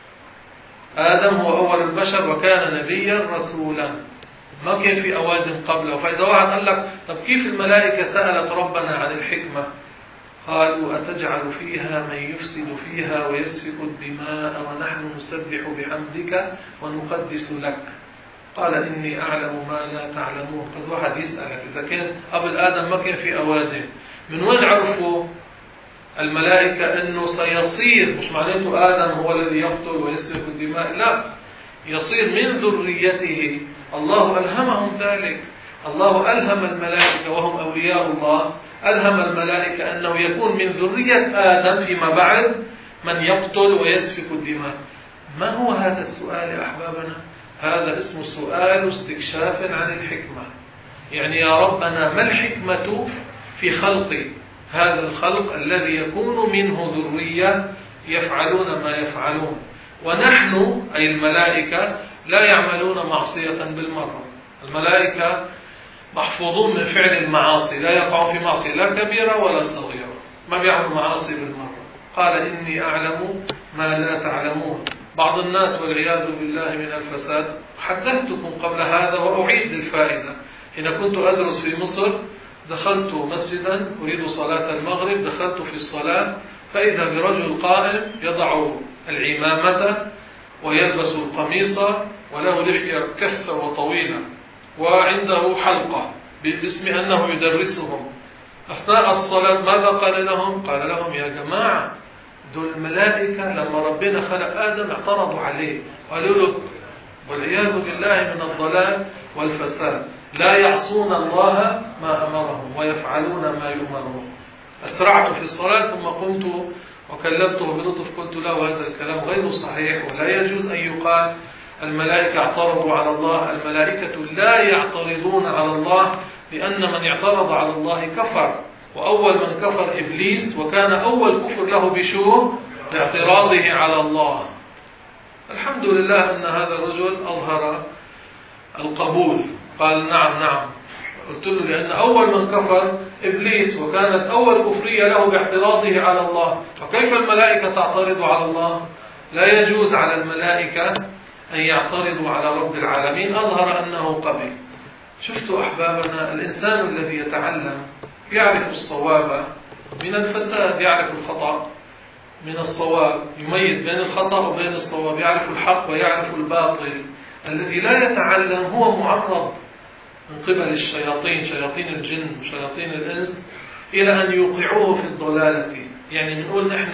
آدم هو أول البشر وكان نبيا رسولا، ما كان في أوادم قبله. فإذا واحد قال لك طب كيف الملائكة سألت ربنا عن الحكمة؟ قالوا أتجعل فيها من يفسد فيها ويسفك الدماء ونحن نسبح بحمدك ونقدس لك، قال إني أعلم ما لا تعلمون. قد واحد يسألك إذا كان قبل آدم ما كان في أوادم، من وين عرفوا الملائكة أنه سيصير؟ مش معناته آدم هو الذي يقتل ويسفك الدماء، لا، يصير من ذريته. الله ألهمهم ذلك، الله ألهم الملائكة وهم أولياء الله، ألهم الملائكة أنه يكون من ذرية آدم فيما بعد من يقتل ويسفك الدماء. ما هو هذا السؤال يا أحبابنا؟ هذا اسمه سؤال استكشاف عن الحكمة. يعني يا ربنا ما الحكمة في خلق هذا الخلق الذي يكون منه ذرية يفعلون ما يفعلون، ونحن أي الملائكة لا يعملون معصية بالمرة. الملائكة محفوظون من فعل المعاصي، لا يقعون في معصية لا كبيرة ولا صغيرة. ما بيعملوا معاصي بالمرة. قال إني أعلم ما لا تعلمون. بعض الناس والعياذ بالله من الفساد، حدثتكم قبل هذا وأعيد الفائدة. حين كنت أدرس في مصر دخلت مسجدا أريد صلاة المغرب، دخلت في الصلاة فإذا برجل قائم يضع العمامة ويلبس القميص وله لحية كثة وطويلة وعنده حلقة باسم أنه يدرسهم. أثناء الصلاة ماذا قال لهم؟ قال لهم يا جماعة دول الملائكة لما ربنا خلق آدم اعترضوا عليه، قالوا له والعياذ بالله من الضلال والفساد، لا يعصون الله ما أمرهم ويفعلون ما يؤمرون. أسرعت في الصلاة ثم قمت وكلمته بلطف، قلت له هذا الكلام غير صحيح ولا يجوز أن يقال الملائكة اعترضوا على الله. الملائكة لا يعترضون على الله، لأن من اعترض على الله كفر، وأول من كفر إبليس، وكان أول كفر له بشو؟ باعتراضه على الله. الحمد لله أن هذا الرجل أظهر القبول، قال نعم نعم. قلت له لأن أول من كفر إبليس، وكانت أول كفرية له باعتراضه على الله، فكيف الملائكة تعترض على الله؟ لا يجوز على الملائكة أن يعترضوا على رب العالمين. أظهر أنه قبل. شفتوا أحبابنا، الإنسان الذي يتعلم يعرف الصواب من الفساد، يعرف الخطأ من الصواب، يميز بين الخطأ وبين الصواب، يعرف الحق ويعرف الباطل. الذي لا يتعلم هو معرض من قبل الشياطين، شياطين الجن وشياطين الإنس، إلى أن يوقعوه في الضلالة. يعني بنقول نحن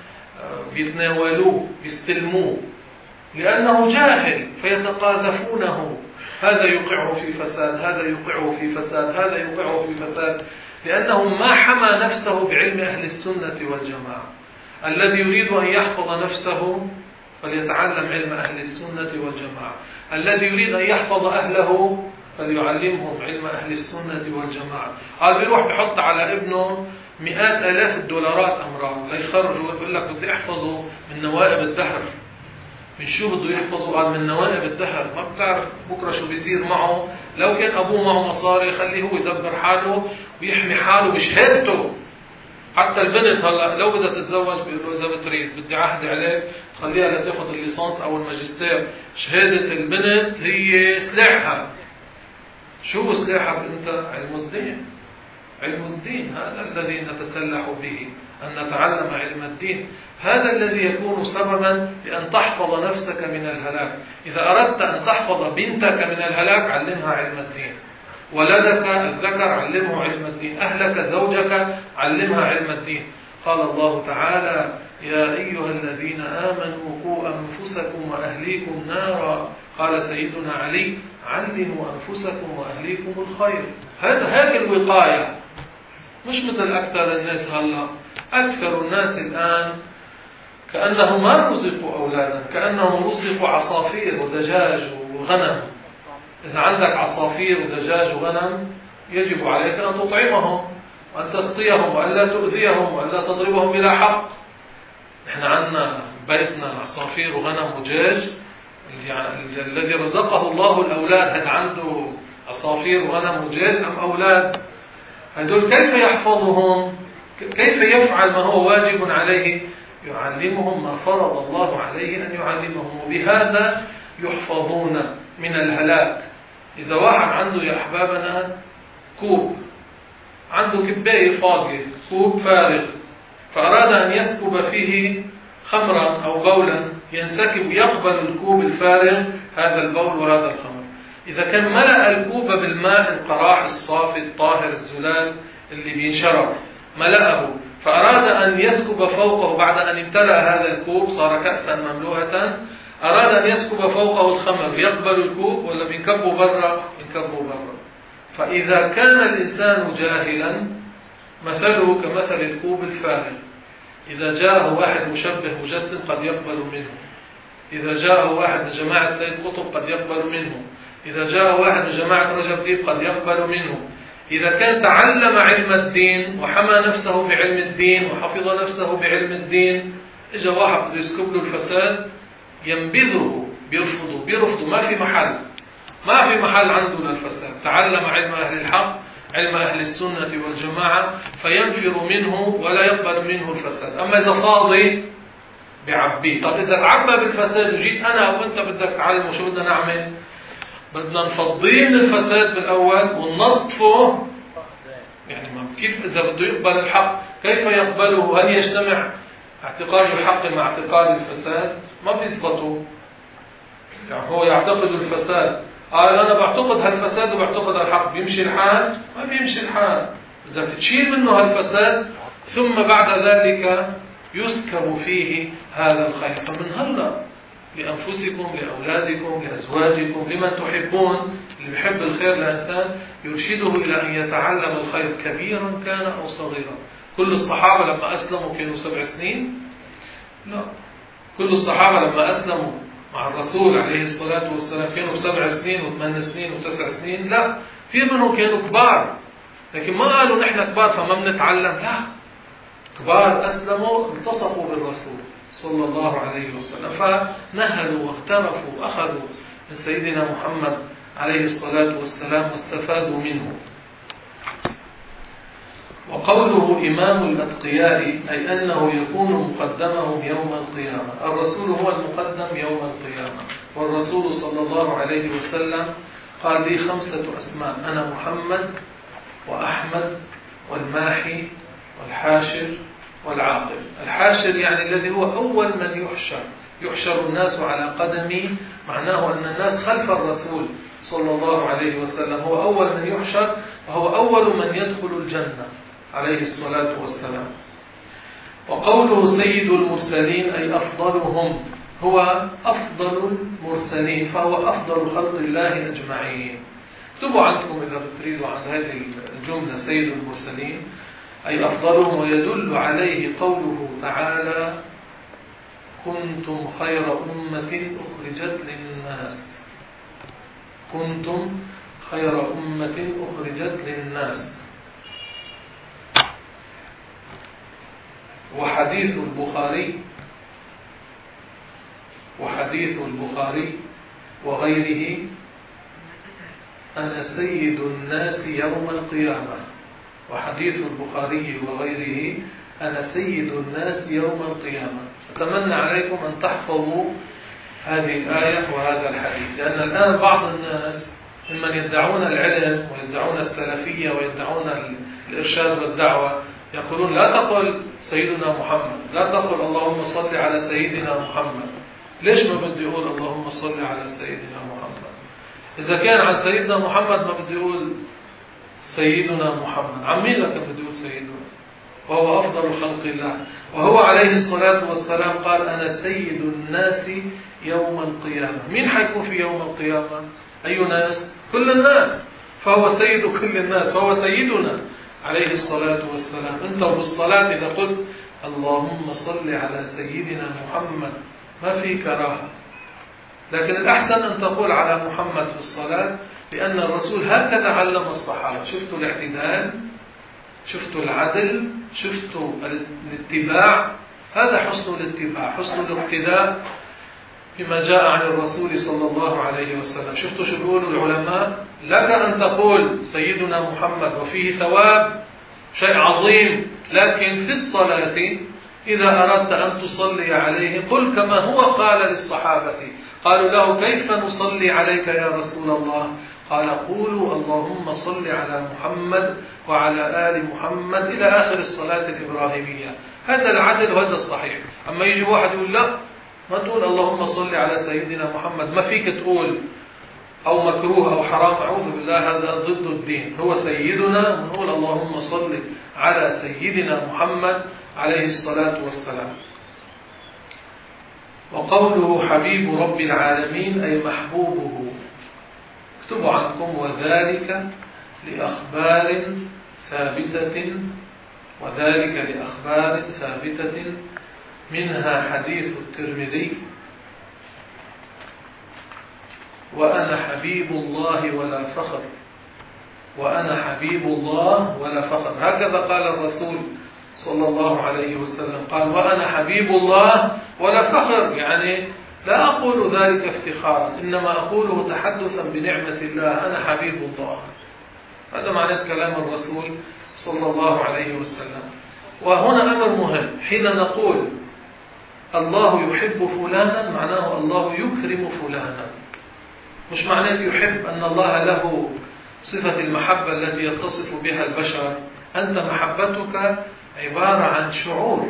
بيتناولوه بيستلموه لأنه جاهل فيتقاذفونه، هذا يوقعه في فساد، هذا يوقعه في فساد، هذا يوقعه في فساد، لأنه ما حمى نفسه بعلم أهل السنة والجماعة. الذي يريد أن يحفظ نفسه فليتعلم علم أهل السنة والجماعة، الذي يريد أن يحفظ أهله فليعلمهم علم أهل السنة والجماعة. قال بيروح بيحط على ابنه مئات آلاف الدولارات أمراض ليخرجوا، يقول لك بدي أحفظه من نوائب الدهر. من شو بده يحفظه؟ قال من نوائب الدهر. ما بتعرف بكرة شو بيصير معه. لو كان أبوه معه مصاري خليه هو يدبر حاله ويحمي حاله بشهادته. حتى البنت هلا لو بدها تتزوج بيقول له إذا بتريد بدي عهد عليك تخليها لتاخذ الليسانس أو الماجستير. شهادة البنت هي سلاحها. شو سلاحك أنت؟ علم الدين. علم الدين هذا الذي نتسلح به، أن نتعلم علم الدين. هذا الذي يكون سببا لأن تحفظ نفسك من الهلاك. إذا أردت أن تحفظ بنتك من الهلاك علمها علم الدين. ولدك الذكر علمه علم الدين. أهلك زوجك علمها علم الدين. قال الله تعالى يا أيها الذين آمنوا قوا أنفسكم وأهليكم نارا. قال سيدنا علي علموا أنفسكم وأهليكم الخير. هذه الوقاية. مش مثل أكثر الناس هلا. أكثر الناس الآن كأنهم ما رزقوا أولادا، كأنهم رزقوا عصافير ودجاج وغنم. إذا عندك عصافير ودجاج وغنم يجب عليك أن تطعمهم وأن تسقيهم وأن لا تؤذيهم وأن لا تضربهم بلا حق. نحن عندنا بيتنا عصافير وغنم ودجاج، الذي رزقه الله الأولاد هل عنده عصافير وغنم ودجاج أم أولاد؟ هذول كيف يحفظهم؟ كيف يفعل ما هو واجب عليه؟ يعلمهم ما فرض الله عليه أن يعلمهم، وبهذا يحفظون من الهلاك. إذا واحد عنده يا أحبابنا كوب، عنده كباية فاضية، كوب فارغ، فأراد أن يسكب فيه خمرا أو بولا، ينسكب يقبل الكوب الفارغ هذا البول وهذا الخمر. إذا كان ملأ الكوب بالماء القراح الصافي الطاهر الزلال اللي بينشرب، ملأه فأراد أن يسكب فوقه بعد أن امتلأ هذا الكوب صار كأسا مملوءة، أراد أن يسكب فوقه الخمر، يقبل الكوب ولا بينكبه برا؟ بينكبه برا. فإذا كان الإنسان جاهلا مثله كمثل الكوب الفارغ. إذا جاءه واحد مشبه مجسم قد يقبل منه، إذا جاءه واحد من جماعة سيد قطب قد يقبل منه، إذا جاء واحد من جماعة رجب ديب قد يقبل منه. إذا كان تعلم علم الدين وحمى نفسه بعلم الدين وحفظ نفسه بعلم الدين، إجا واحد بده يسكب له الفساد ينبذه، بيرفضه، ما في محل عنده للفساد. تعلم علم أهل الحق، علم أهل السنة والجماعة فينفر منه ولا يقبل منه الفساد. أما إذا فاضي بعبيه. طب إذا تعبى بالفساد وجيت أنا أو أنت بدك تعلم وشو بدنا نعمل؟ بدنا نفضيه من الفساد بالأول وننظفه. يعني كيف إذا بده يقبل الحق كيف يقبله؟ هل يجتمع اعتقاد الحق مع اعتقاد الفساد؟ ما بيزبطوا. يعني هو يعتقد الفساد، قال أنا بعتقد هالفساد وبعتقد الحق، بيمشي الحال؟ ما بيمشي الحال. بدك تشيل منه هالفساد ثم بعد ذلك يسكب فيه هذا الخير. فمن هلا لأنفسكم، لأولادكم، لأزواجكم، لمن تحبون، اللي بيحب الخير لإنسان يرشده إلى أن يتعلم الخير كبيرا كان أو صغيرا. كل الصحابة لما أسلموا كانوا 7 سنين؟ لا. كل الصحابة لما أسلموا مع الرسول عليه الصلاة والسلام كانوا 7 سنين و8 سنين و9 سنين؟ لا. في منهم كانوا كبار، لكن ما قالوا نحن كبار فما بنتعلم. لا، كبار أسلموا التصقوا بالرسول صلى الله عليه وسلم فنهلوا واخترفوا وأخذوا من سيدنا محمد عليه الصلاة والسلام واستفادوا منه. وقوله إمام الأتقياء أي أنه يكون مقدمهم يوم القيامة. الرسول هو المقدم يوم القيامة، والرسول صلى الله عليه وسلم قال لي 5 أسماء: أنا محمد وأحمد والماحي والحاشر والعاقل. الحاشر يعني الذي هو أول من يحشر الناس على قدمي، معناه أن الناس خلف الرسول صلى الله عليه وسلم، هو أول من يحشر وهو أول من يدخل الجنة عليه الصلاة والسلام. وقوله سيد المرسلين أي أفضلهم، هو أفضل المرسلين فهو أفضل خلق الله أجمعين. اكتبوا عندكم إذا بتريدوا عن هذه الجملة سيد المرسلين أي أفضلهم. ويدل عليه قوله تعالى: كنتم خير أمة أخرجت للناس. كنتم خير أمة أخرجت للناس. وحديث البخاري وغيره: أنا سيد الناس يوم القيامة. وحديث البخاري وغيره: أنا سيد الناس يوم القيامة. أتمنى عليكم أن تحفظوا هذه الآية وهذا الحديث، لأن الآن بعض الناس ممن يدعون العلم ويدعون السلفية ويدعون الإرشاد والدعوة يقولون لا تقل سيدنا محمد، لا تقل اللهم صل على سيدنا محمد. ليش ما بدي يقول اللهم صل على سيدنا محمد؟ إذا كان عن سيدنا محمد ما بدي يقول سيدنا محمد، عن مين لكن بدي يقول سيدنا؟ وهو أفضل خلق الله، وهو عليه الصلاة والسلام قال: أنا سيد الناس يوم القيامة. مين حيكون في يوم القيامة؟ أي ناس؟ كل الناس، فهو سيد كل الناس، فهو سيدنا عليه الصلاة والسلام. أنت بالصلاة إذا قلت اللهم صل على سيدنا محمد ما في كراهة، لكن الأحسن أن تقول على محمد في الصلاة، لأن الرسول هكذا علم الصحابة. شفتوا الاعتدال، شفتوا العدل، شفتوا الاتباع. هذا حسن الاتباع، حسن الاقتداء بما جاء عن الرسول صلى الله عليه وسلم. شفتوا شو بيقولوا العلماء؟ لك أن تقول سيدنا محمد وفيه ثواب شيء عظيم، لكن في الصلاة إذا أردت أن تصلي عليه قل كما هو قال للصحابة. قالوا له: كيف نصلي عليك يا رسول الله؟ قال: قولوا اللهم صل على محمد وعلى آل محمد إلى آخر الصلاة الإبراهيمية. هذا العدل وهذا الصحيح. أما يجي واحد يقول لا ما تقول اللهم صل على سيدنا محمد، ما فيك تقول، أو مكروه أو حرام، أعوذ بالله، هذا ضد الدين. هو سيدنا ونقول اللهم صل على سيدنا محمد عليه الصلاة والسلام. وقوله حبيب رب العالمين أي محبوبه. اكتبوا عنكم: وذلك لأخبار ثابتة منها حديث الترمذي: وأنا حبيب الله ولا فخر. وأنا حبيب الله ولا فخر، هكذا قال الرسول صلى الله عليه وسلم، قال: وأنا حبيب الله ولا فخر، يعني لا أقول ذلك افتخارا، إنما أقوله تحدثا بنعمة الله. أنا حبيب الله، هذا معنى كلام الرسول صلى الله عليه وسلم. وهنا أمر مهم، حين نقول الله يحب فلانا معناه الله يكرم فلانا، مش معناه يحب أن الله له صفة المحبة التي يتصف بها البشر. أنت محبتك عبارة عن شعور،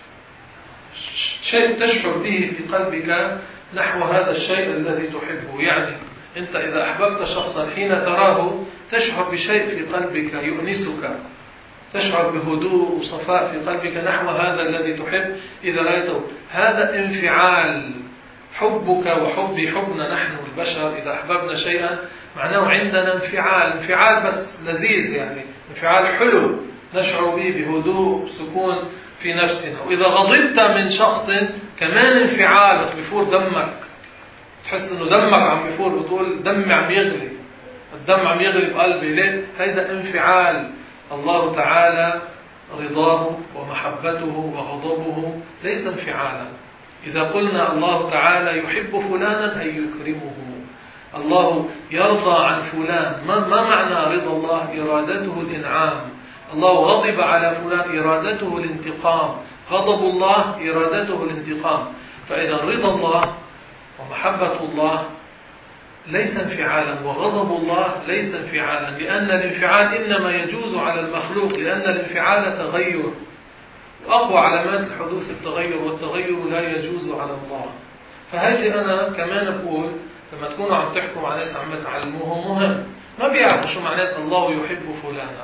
شيء تشعر به في قلبك نحو هذا الشيء الذي تحبه. يعني أنت إذا أحببت شخصا حين تراه تشعر بشيء في قلبك يؤنسك، تشعر بهدوء وصفاء في قلبك نحو هذا الذي تحب إذا رأيته. هذا انفعال، حبك وحبي، حبنا نحن البشر إذا أحببنا شيئا معناه عندنا انفعال بس لذيذ، يعني انفعال حلو نشعر به بهدوء سكون في نفسنا. وإذا غضبت من شخص كمان انفعال، بس بيفور دمك، تحس انه دمك عم بيفور، بتقول دمي عم يغلي، الدم عم يغلي بقلبي. ليه؟ هيدا انفعال. الله تعالى رضاه ومحبته وغضبه ليس انفعالا. إذا قلنا الله تعالى يحب فلانا أي يكرمه، الله يرضى عن فلان. ما معنى رضا الله؟ إرادته الإنعام. الله غضب على فلان، إرادته الانتقام. غضب الله إرادته الانتقام. فإذا رضا الله ومحبة الله ليس انفعالا، وغضب الله ليس انفعالا، لأن الانفعال إنما يجوز على المخلوق، لأن الانفعال تغير، وأقوى علامات الحدوث التغير، والتغير لا يجوز على الله. فهذه أنا كمان أقول لما تكونوا عم تحكوا مع ناس عم تعلموهم مهم، ما بيعرفوا شو معنات الله يحب فلانا،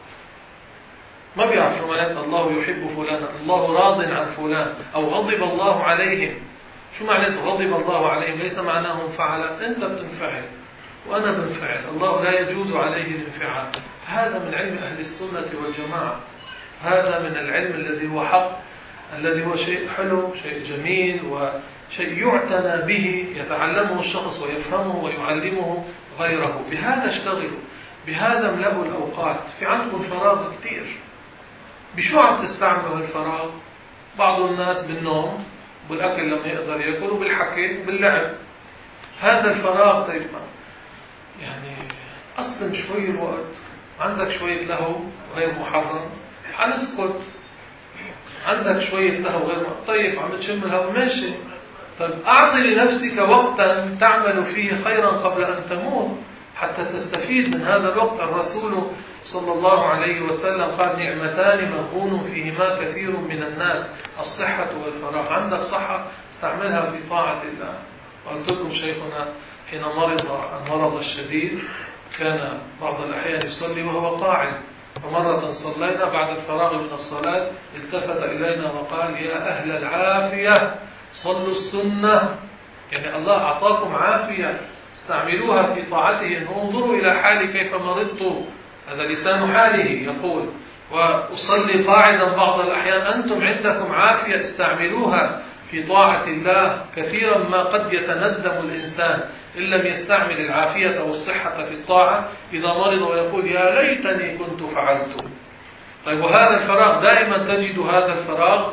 ما بيعرفوا شو معنات الله يحب فلانا، الله راض عن فلان، أو غضب الله عليهم. شو معنات غضب الله عليهم؟ ليس معناه انفعل، أنت بتنفعل وأنا بنفعل، الله لا يجوز عليه الانفعال. هذا من علم أهل السنة والجماعة، هذا من العلم الذي هو حق، الذي هو شيء حلو، شيء جميل، وشيء يعتنى به، يتعلمه الشخص ويفهمه ويعلمه غيره. بهذا اشتغلوا، بهذا املأوا الأوقات. في عندكم فراغ كتير، بشو عم تستعملوا الفراغ؟ بعض الناس بالنوم، بالأكل لما يقدر يأكل، وبالحكي باللعب. هذا الفراغ طيب يعني أصلا شوي الوقت، عندك شوية لهو غير محرم حنسكت، عندك شوية لهو غير محرم، طيب عم تشم الهواء ماشي، طيب أعطي لنفسك وقتا تعمل فيه خيرا قبل أن تموت حتى تستفيد من هذا الوقت. الرسول صلى الله عليه وسلم قال نعمتان مغبون فيهما كثير من الناس، الصحة والفراغ. عندك صحة استعملها في طاعة الله. وقلت لكم شيخنا حين مرض المرض الشديد كان بعض الأحيان يصلي وهو قاعد، فمرة صلينا بعد الفراغ من الصلاة التفت إلينا وقال يا أهل العافية صلوا السنة، يعني الله أعطاكم عافية استعملوها في طاعته. انظروا إلى حالي كيف مرضت، هذا لسان حاله يقول، وأصلي قاعدا بعض الأحيان، أنتم عندكم عافية استعملوها في طاعة الله. كثيرا ما قد يتندم الإنسان إن لم يستعمل العافية والصحة في الطاعة إذا مرض ويقول يا ليتني كنت فعلت. طيب وهذا الفراغ دائما تجد هذا الفراغ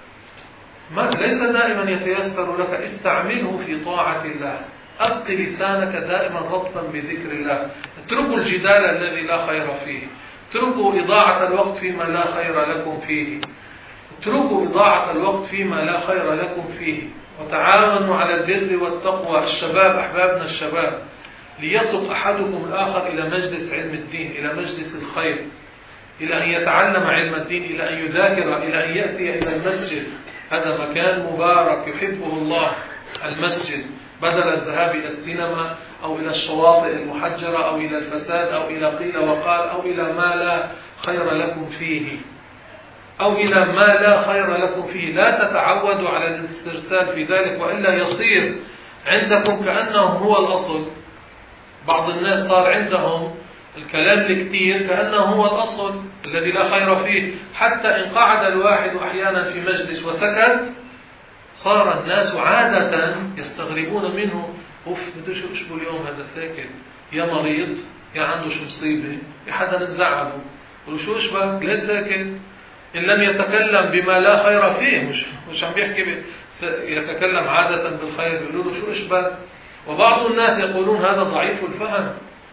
ليس دائما يتيسر لك، استعمله في طاعة الله. أبق لسانك دائما رطبا بذكر الله. اتركوا الجدال الذي لا خير فيه، اتركوا إضاعة الوقت فيما لا خير لكم فيه، اتركوا إضاعة الوقت فيما لا خير لكم فيه، وتعاونوا على البر والتقوى. الشباب أحبابنا الشباب، ليسق أحدكم الآخر إلى مجلس علم الدين، إلى مجلس الخير، إلى أن يتعلم علم الدين، إلى أن يذاكر، إلى أن يأتي إلى المسجد. هذا مكان مبارك يحبه الله، المسجد، بدل الذهاب إلى السينما أو إلى الشواطئ المحجرة أو إلى الفساد أو إلى قيل وقال أو إلى ما لا خير لكم فيه، أو إلى ما لا خير لكم فيه. لا تتعودوا على الاسترسال في ذلك، وإلا يصير عندكم كأنه هو الأصل. بعض الناس صار عندهم الكلام الكثير كأنه هو الأصل الذي لا خير فيه، حتى إن قعد الواحد أحيانا في مجلس وسكت صار الناس عادة يستغربون منه، بدوش شو اليوم هذا ساكت، يا مريض، يا عنده شو مصيبة، يا حدا نزعله، قالوا شو اشبك ليه ساكت؟ إن لم يتكلم بما لا خير فيه، مش عم بيحكي يتكلم عادة بالخير، يقولوا له شو اشبك. وبعض الناس يقولون هذا ضعيف الفهم،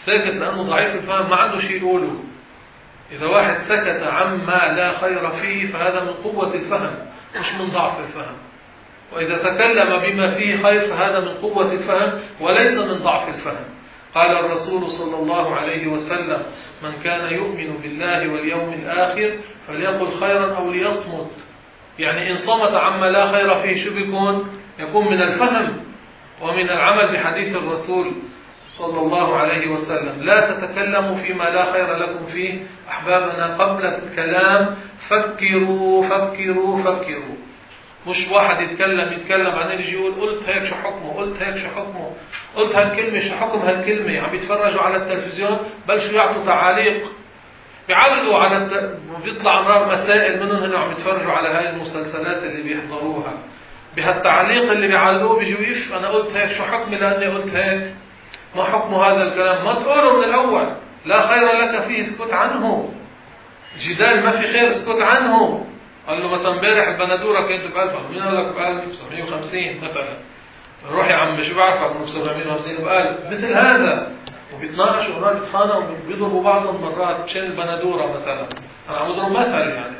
ساكت لأنه ضعيف الفهم، ما عنده شيء يقوله. إذا واحد سكت عما لا خير فيه فهذا من قوة الفهم مش من ضعف الفهم، وإذا تكلم بما فيه خير فهذا من قوة الفهم وليس من ضعف الفهم. قال الرسول صلى الله عليه وسلم: من كان يؤمن بالله واليوم الآخر فليقل خيرا أو ليصمت. يعني إن صمت عما لا خير فيه شو بيكون؟ يكون من الفهم ومن العمل بحديث الرسول صلى الله عليه وسلم: لا تتكلموا فيما لا خير لكم فيه. أحبابنا، قبل الكلام فكروا فكروا فكروا. مش واحد يتكلم بعدين يجي يقول قلت هيك شو حكمه، قلت هيك شو حكمه، قلت هالكلمة شو حكم هالكلمة. عم يتفرجوا على التلفزيون بلشوا يعطوا تعاليق، بيعلقوا على بيطلع امرار مسائل منهم هنا عم يتفرجوا على هاي المسلسلات اللي بيحضروها. بهالتعليق اللي بيعلقوه بيجوا أنا قلت هيك شو حكمي لأني قلت هيك، ما حكم هذا الكلام؟ ما تقوله من الأول، لا خير لك فيه، اسكت عنه. جدال ما في خير، اسكت عنه. قال له مثلا امبارح البندورة كانت ب1000، مين قال لك ب1950 مثلا؟ روح يا عم شو بعرفك من 750 ب1000. مثل هذا، وبيتناقشوا وراء بيتخانقوا وبيضربوا بعضهم مرات مشان البندورة مثلا. أنا عم أضرب مثل يعني.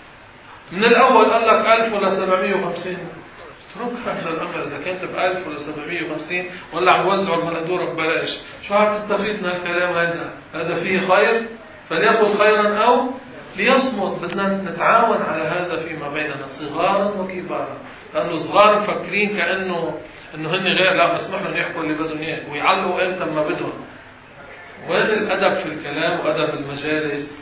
من الأول قال لك 1000 ولا 750، اترك هذا الأمر. إذا كانت ب1000 ولا 750 ولا عم وزعوا البندورة ببلاش، شو هتستفيد من الكلام هذا؟ هذا فيه خير فليقل خيرا أو ليصمت. بدنا نتعاون على هذا فيما بيننا صغارا وكبارا، لأنه صغار مفكرين كأنه هن غير، لا مسمح لهم يحكوا اللي بدهم إياه ويعلقوا إمتى ما بدهم. وين الأدب في الكلام وأدب المجالس؟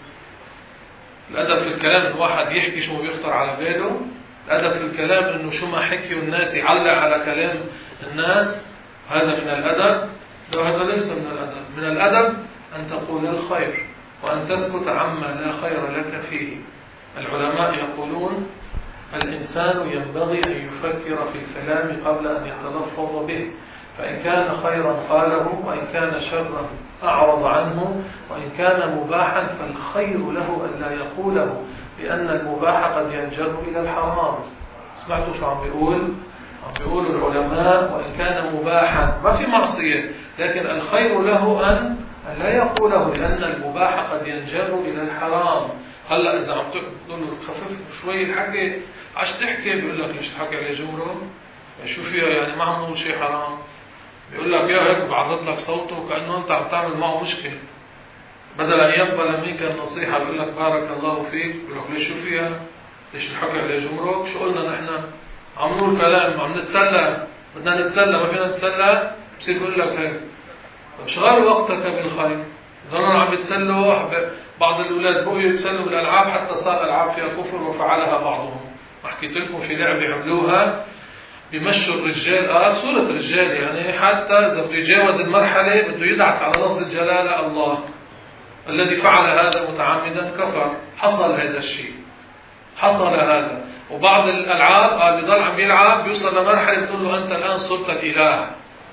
الأدب في الكلام إنه واحد يحكي شو بيخطر على باله. الأدب في الكلام إنه شو ما حكيوا الناس يعلق على كلام الناس. هذا من الأدب؟ لا، هذا ليس من الأدب. من الأدب أن تقول الخير وأن تسكت عما لا خير لك فيه. العلماء يقولون: الإنسان ينبغي أن يفكر في الكلام قبل أن يتلفظ به، فإن كان خيرا قاله، وإن كان شرا أعرض عنه، وإن كان مباحا فالخير له أن لا يقوله، لأن المباح قد ينجر إلى الحرام. سمعتوا شو عم بيقول؟ عم بيقولوا العلماء: وإن كان مباحا ما في معصية، لكن الخير له أن لا يقوله، لأن المباح قد ينجر إلى الحرام. هلا إذا عم تقول له خفف شوي الحكي، عش تحكي بيقول لك ليش تحكي على جمره؟ شو فيها يعني؟ ما عم نقول شيء حرام. بيقول لك يا هيك بعرض لك صوته وكأنه أنت عم تعمل معه مشكلة. بدل أن يقبل منك النصيحة بيقول لك بارك الله فيك، بيقول لك ليش شو فيها؟ ليش الحكي على جمرك؟ شو قلنا نحن؟ عم نقول كلام، عم نتسلى، بدنا نتسلى، ما فينا نتسلى؟ بصير بيقول لك هيك. اشغل وقتك بالخير. ظنوا عم يتسلوا، بعض الأولاد بقوا يتسلوا بالألعاب حتى صار ألعاب فيها كفر وفعلها بعضهم. حكيت لكم في لعبة عملوها بيمشوا الرجال صورة رجال يعني، حتى إذا بده يتجاوز المرحلة بده يدعس على لفظ الجلالة الله. الذي فعل هذا متعمدا كفر. حصل هذا الشيء، حصل هذا. وبعض الألعاب بيضل عم يلعب بيوصل لمرحلة بتقول له أنت الآن صرت الإله.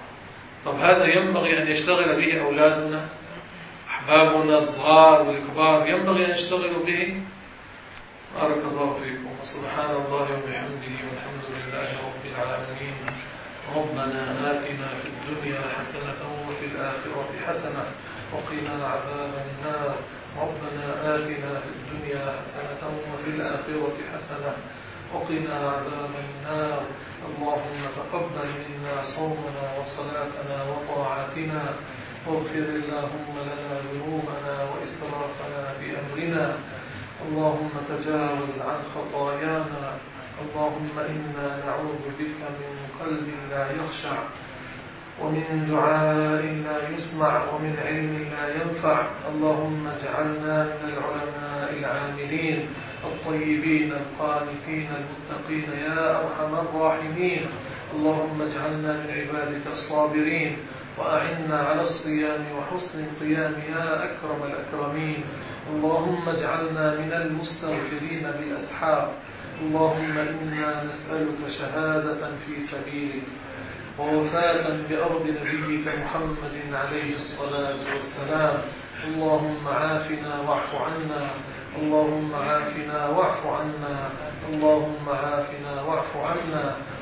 طب هذا ينبغي أن يشتغل به أولادنا، أحبابنا الصغار والكبار، ينبغي أن يشتغلوا به. بارك الله فيكم، وسبحان الله وبحمده، والحمد لله رب العالمين. ربنا آتنا في الدنيا حسنة وفي الآخرة حسنة وقنا عذاب النار. ربنا آتنا في الدنيا حسنة وفي الآخرة حسنة وقنا عذاب النار. اللهم تقبل منا صومنا وصلاتنا وطاعتنا، واغفر اللهم لنا ذنوبنا وإسرافنا في أمرنا. اللهم تجاوز عن خطايانا. اللهم إنا نعوذ بك من قلب لا يخشع، ومن دعاء لا يسمع، ومن علم لا ينفع. اللهم اجعلنا من العلماء العاملين الطيبين القانتين المتقين يا أرحم الراحمين. اللهم اجعلنا من عبادك الصابرين، وأعنا على الصيام وحسن القيام يا أكرم الأكرمين. اللهم اجعلنا من المستغفرين بالأسحار. اللهم إنا نسألك شهادة في سبيلك، ووفاة بأرض نبيك محمد عليه الصلاة والسلام. اللهم عافنا واعف عنا، اللهم عافنا واعف عنا، اللهم عافنا واعف عنا.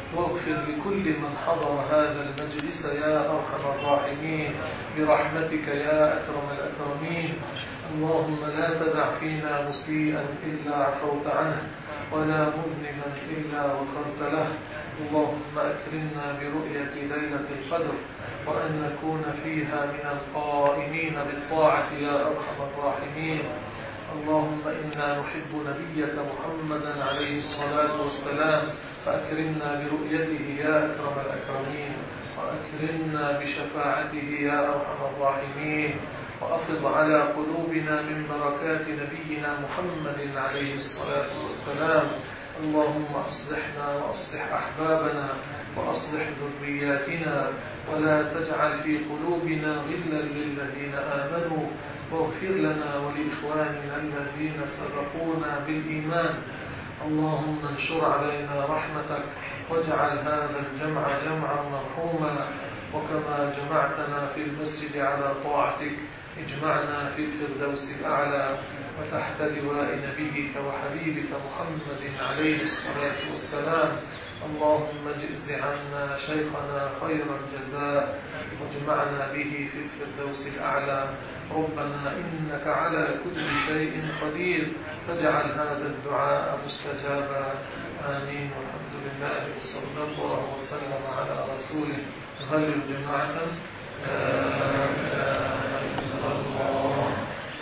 واغفر لكل من حضر هذا المجلس يا أرحم الراحمين برحمتك يا أكرم الأكرمين. اللهم لا تدع فينا مسيئا إلا عفوت عنه ولا مذنبا إلا غفرت له. اللهم أكرمنا برؤية ليلة القدر وأن نكون فيها من القائمين بالطاعة يا أرحم الراحمين. اللهم إنا نحب نبيك محمدا عليه الصلاة والسلام فأكرمنا برؤيته يا أكرم الأكرمين وأكرمنا بشفاعته يا أرحم الراحمين وأفض على قلوبنا من بركات نبينا محمد عليه الصلاة والسلام. اللهم أصلحنا وأصلح أحبابنا وأصلح ذرياتنا ولا تجعل في قلوبنا غلا للذين آمنوا واغفر لنا ولإخواننا الذين سبقونا بالإيمان. اللهم انشر علينا رحمتك واجعل هذا الجمع جمعا مرحوما وكما جمعتنا في المسجد على طاعتك اجمعنا في الفردوس الأعلى وتحت لواء نبيك وحبيبك محمد عليه الصلاة والسلام. اللهم اجز عنا شيخنا خير الجزاء واجمعنا به في الفردوس الأعلى. ربنا إنك على كل شيء قدير فاجعل هذا الدعاء مستجابا. آمين. والحمد لله وصلى الله وسلم على رسوله. غير جماعة لا إله إلا الله.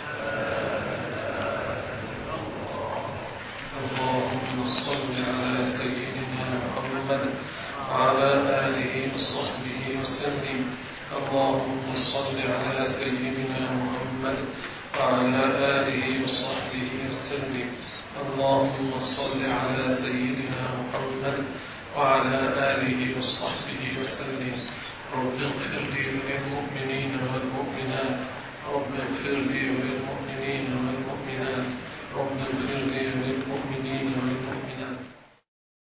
اللهم صل على سيدنا محمد وعلى آله وصحبه وسلم. اللهم صل على سيدنا محمد وعلى آله وصحبه وسلم. اللهم صل على سيدنا محمد وعلى آله وصحبه وسلم. رب اغفر لي وللمؤمنين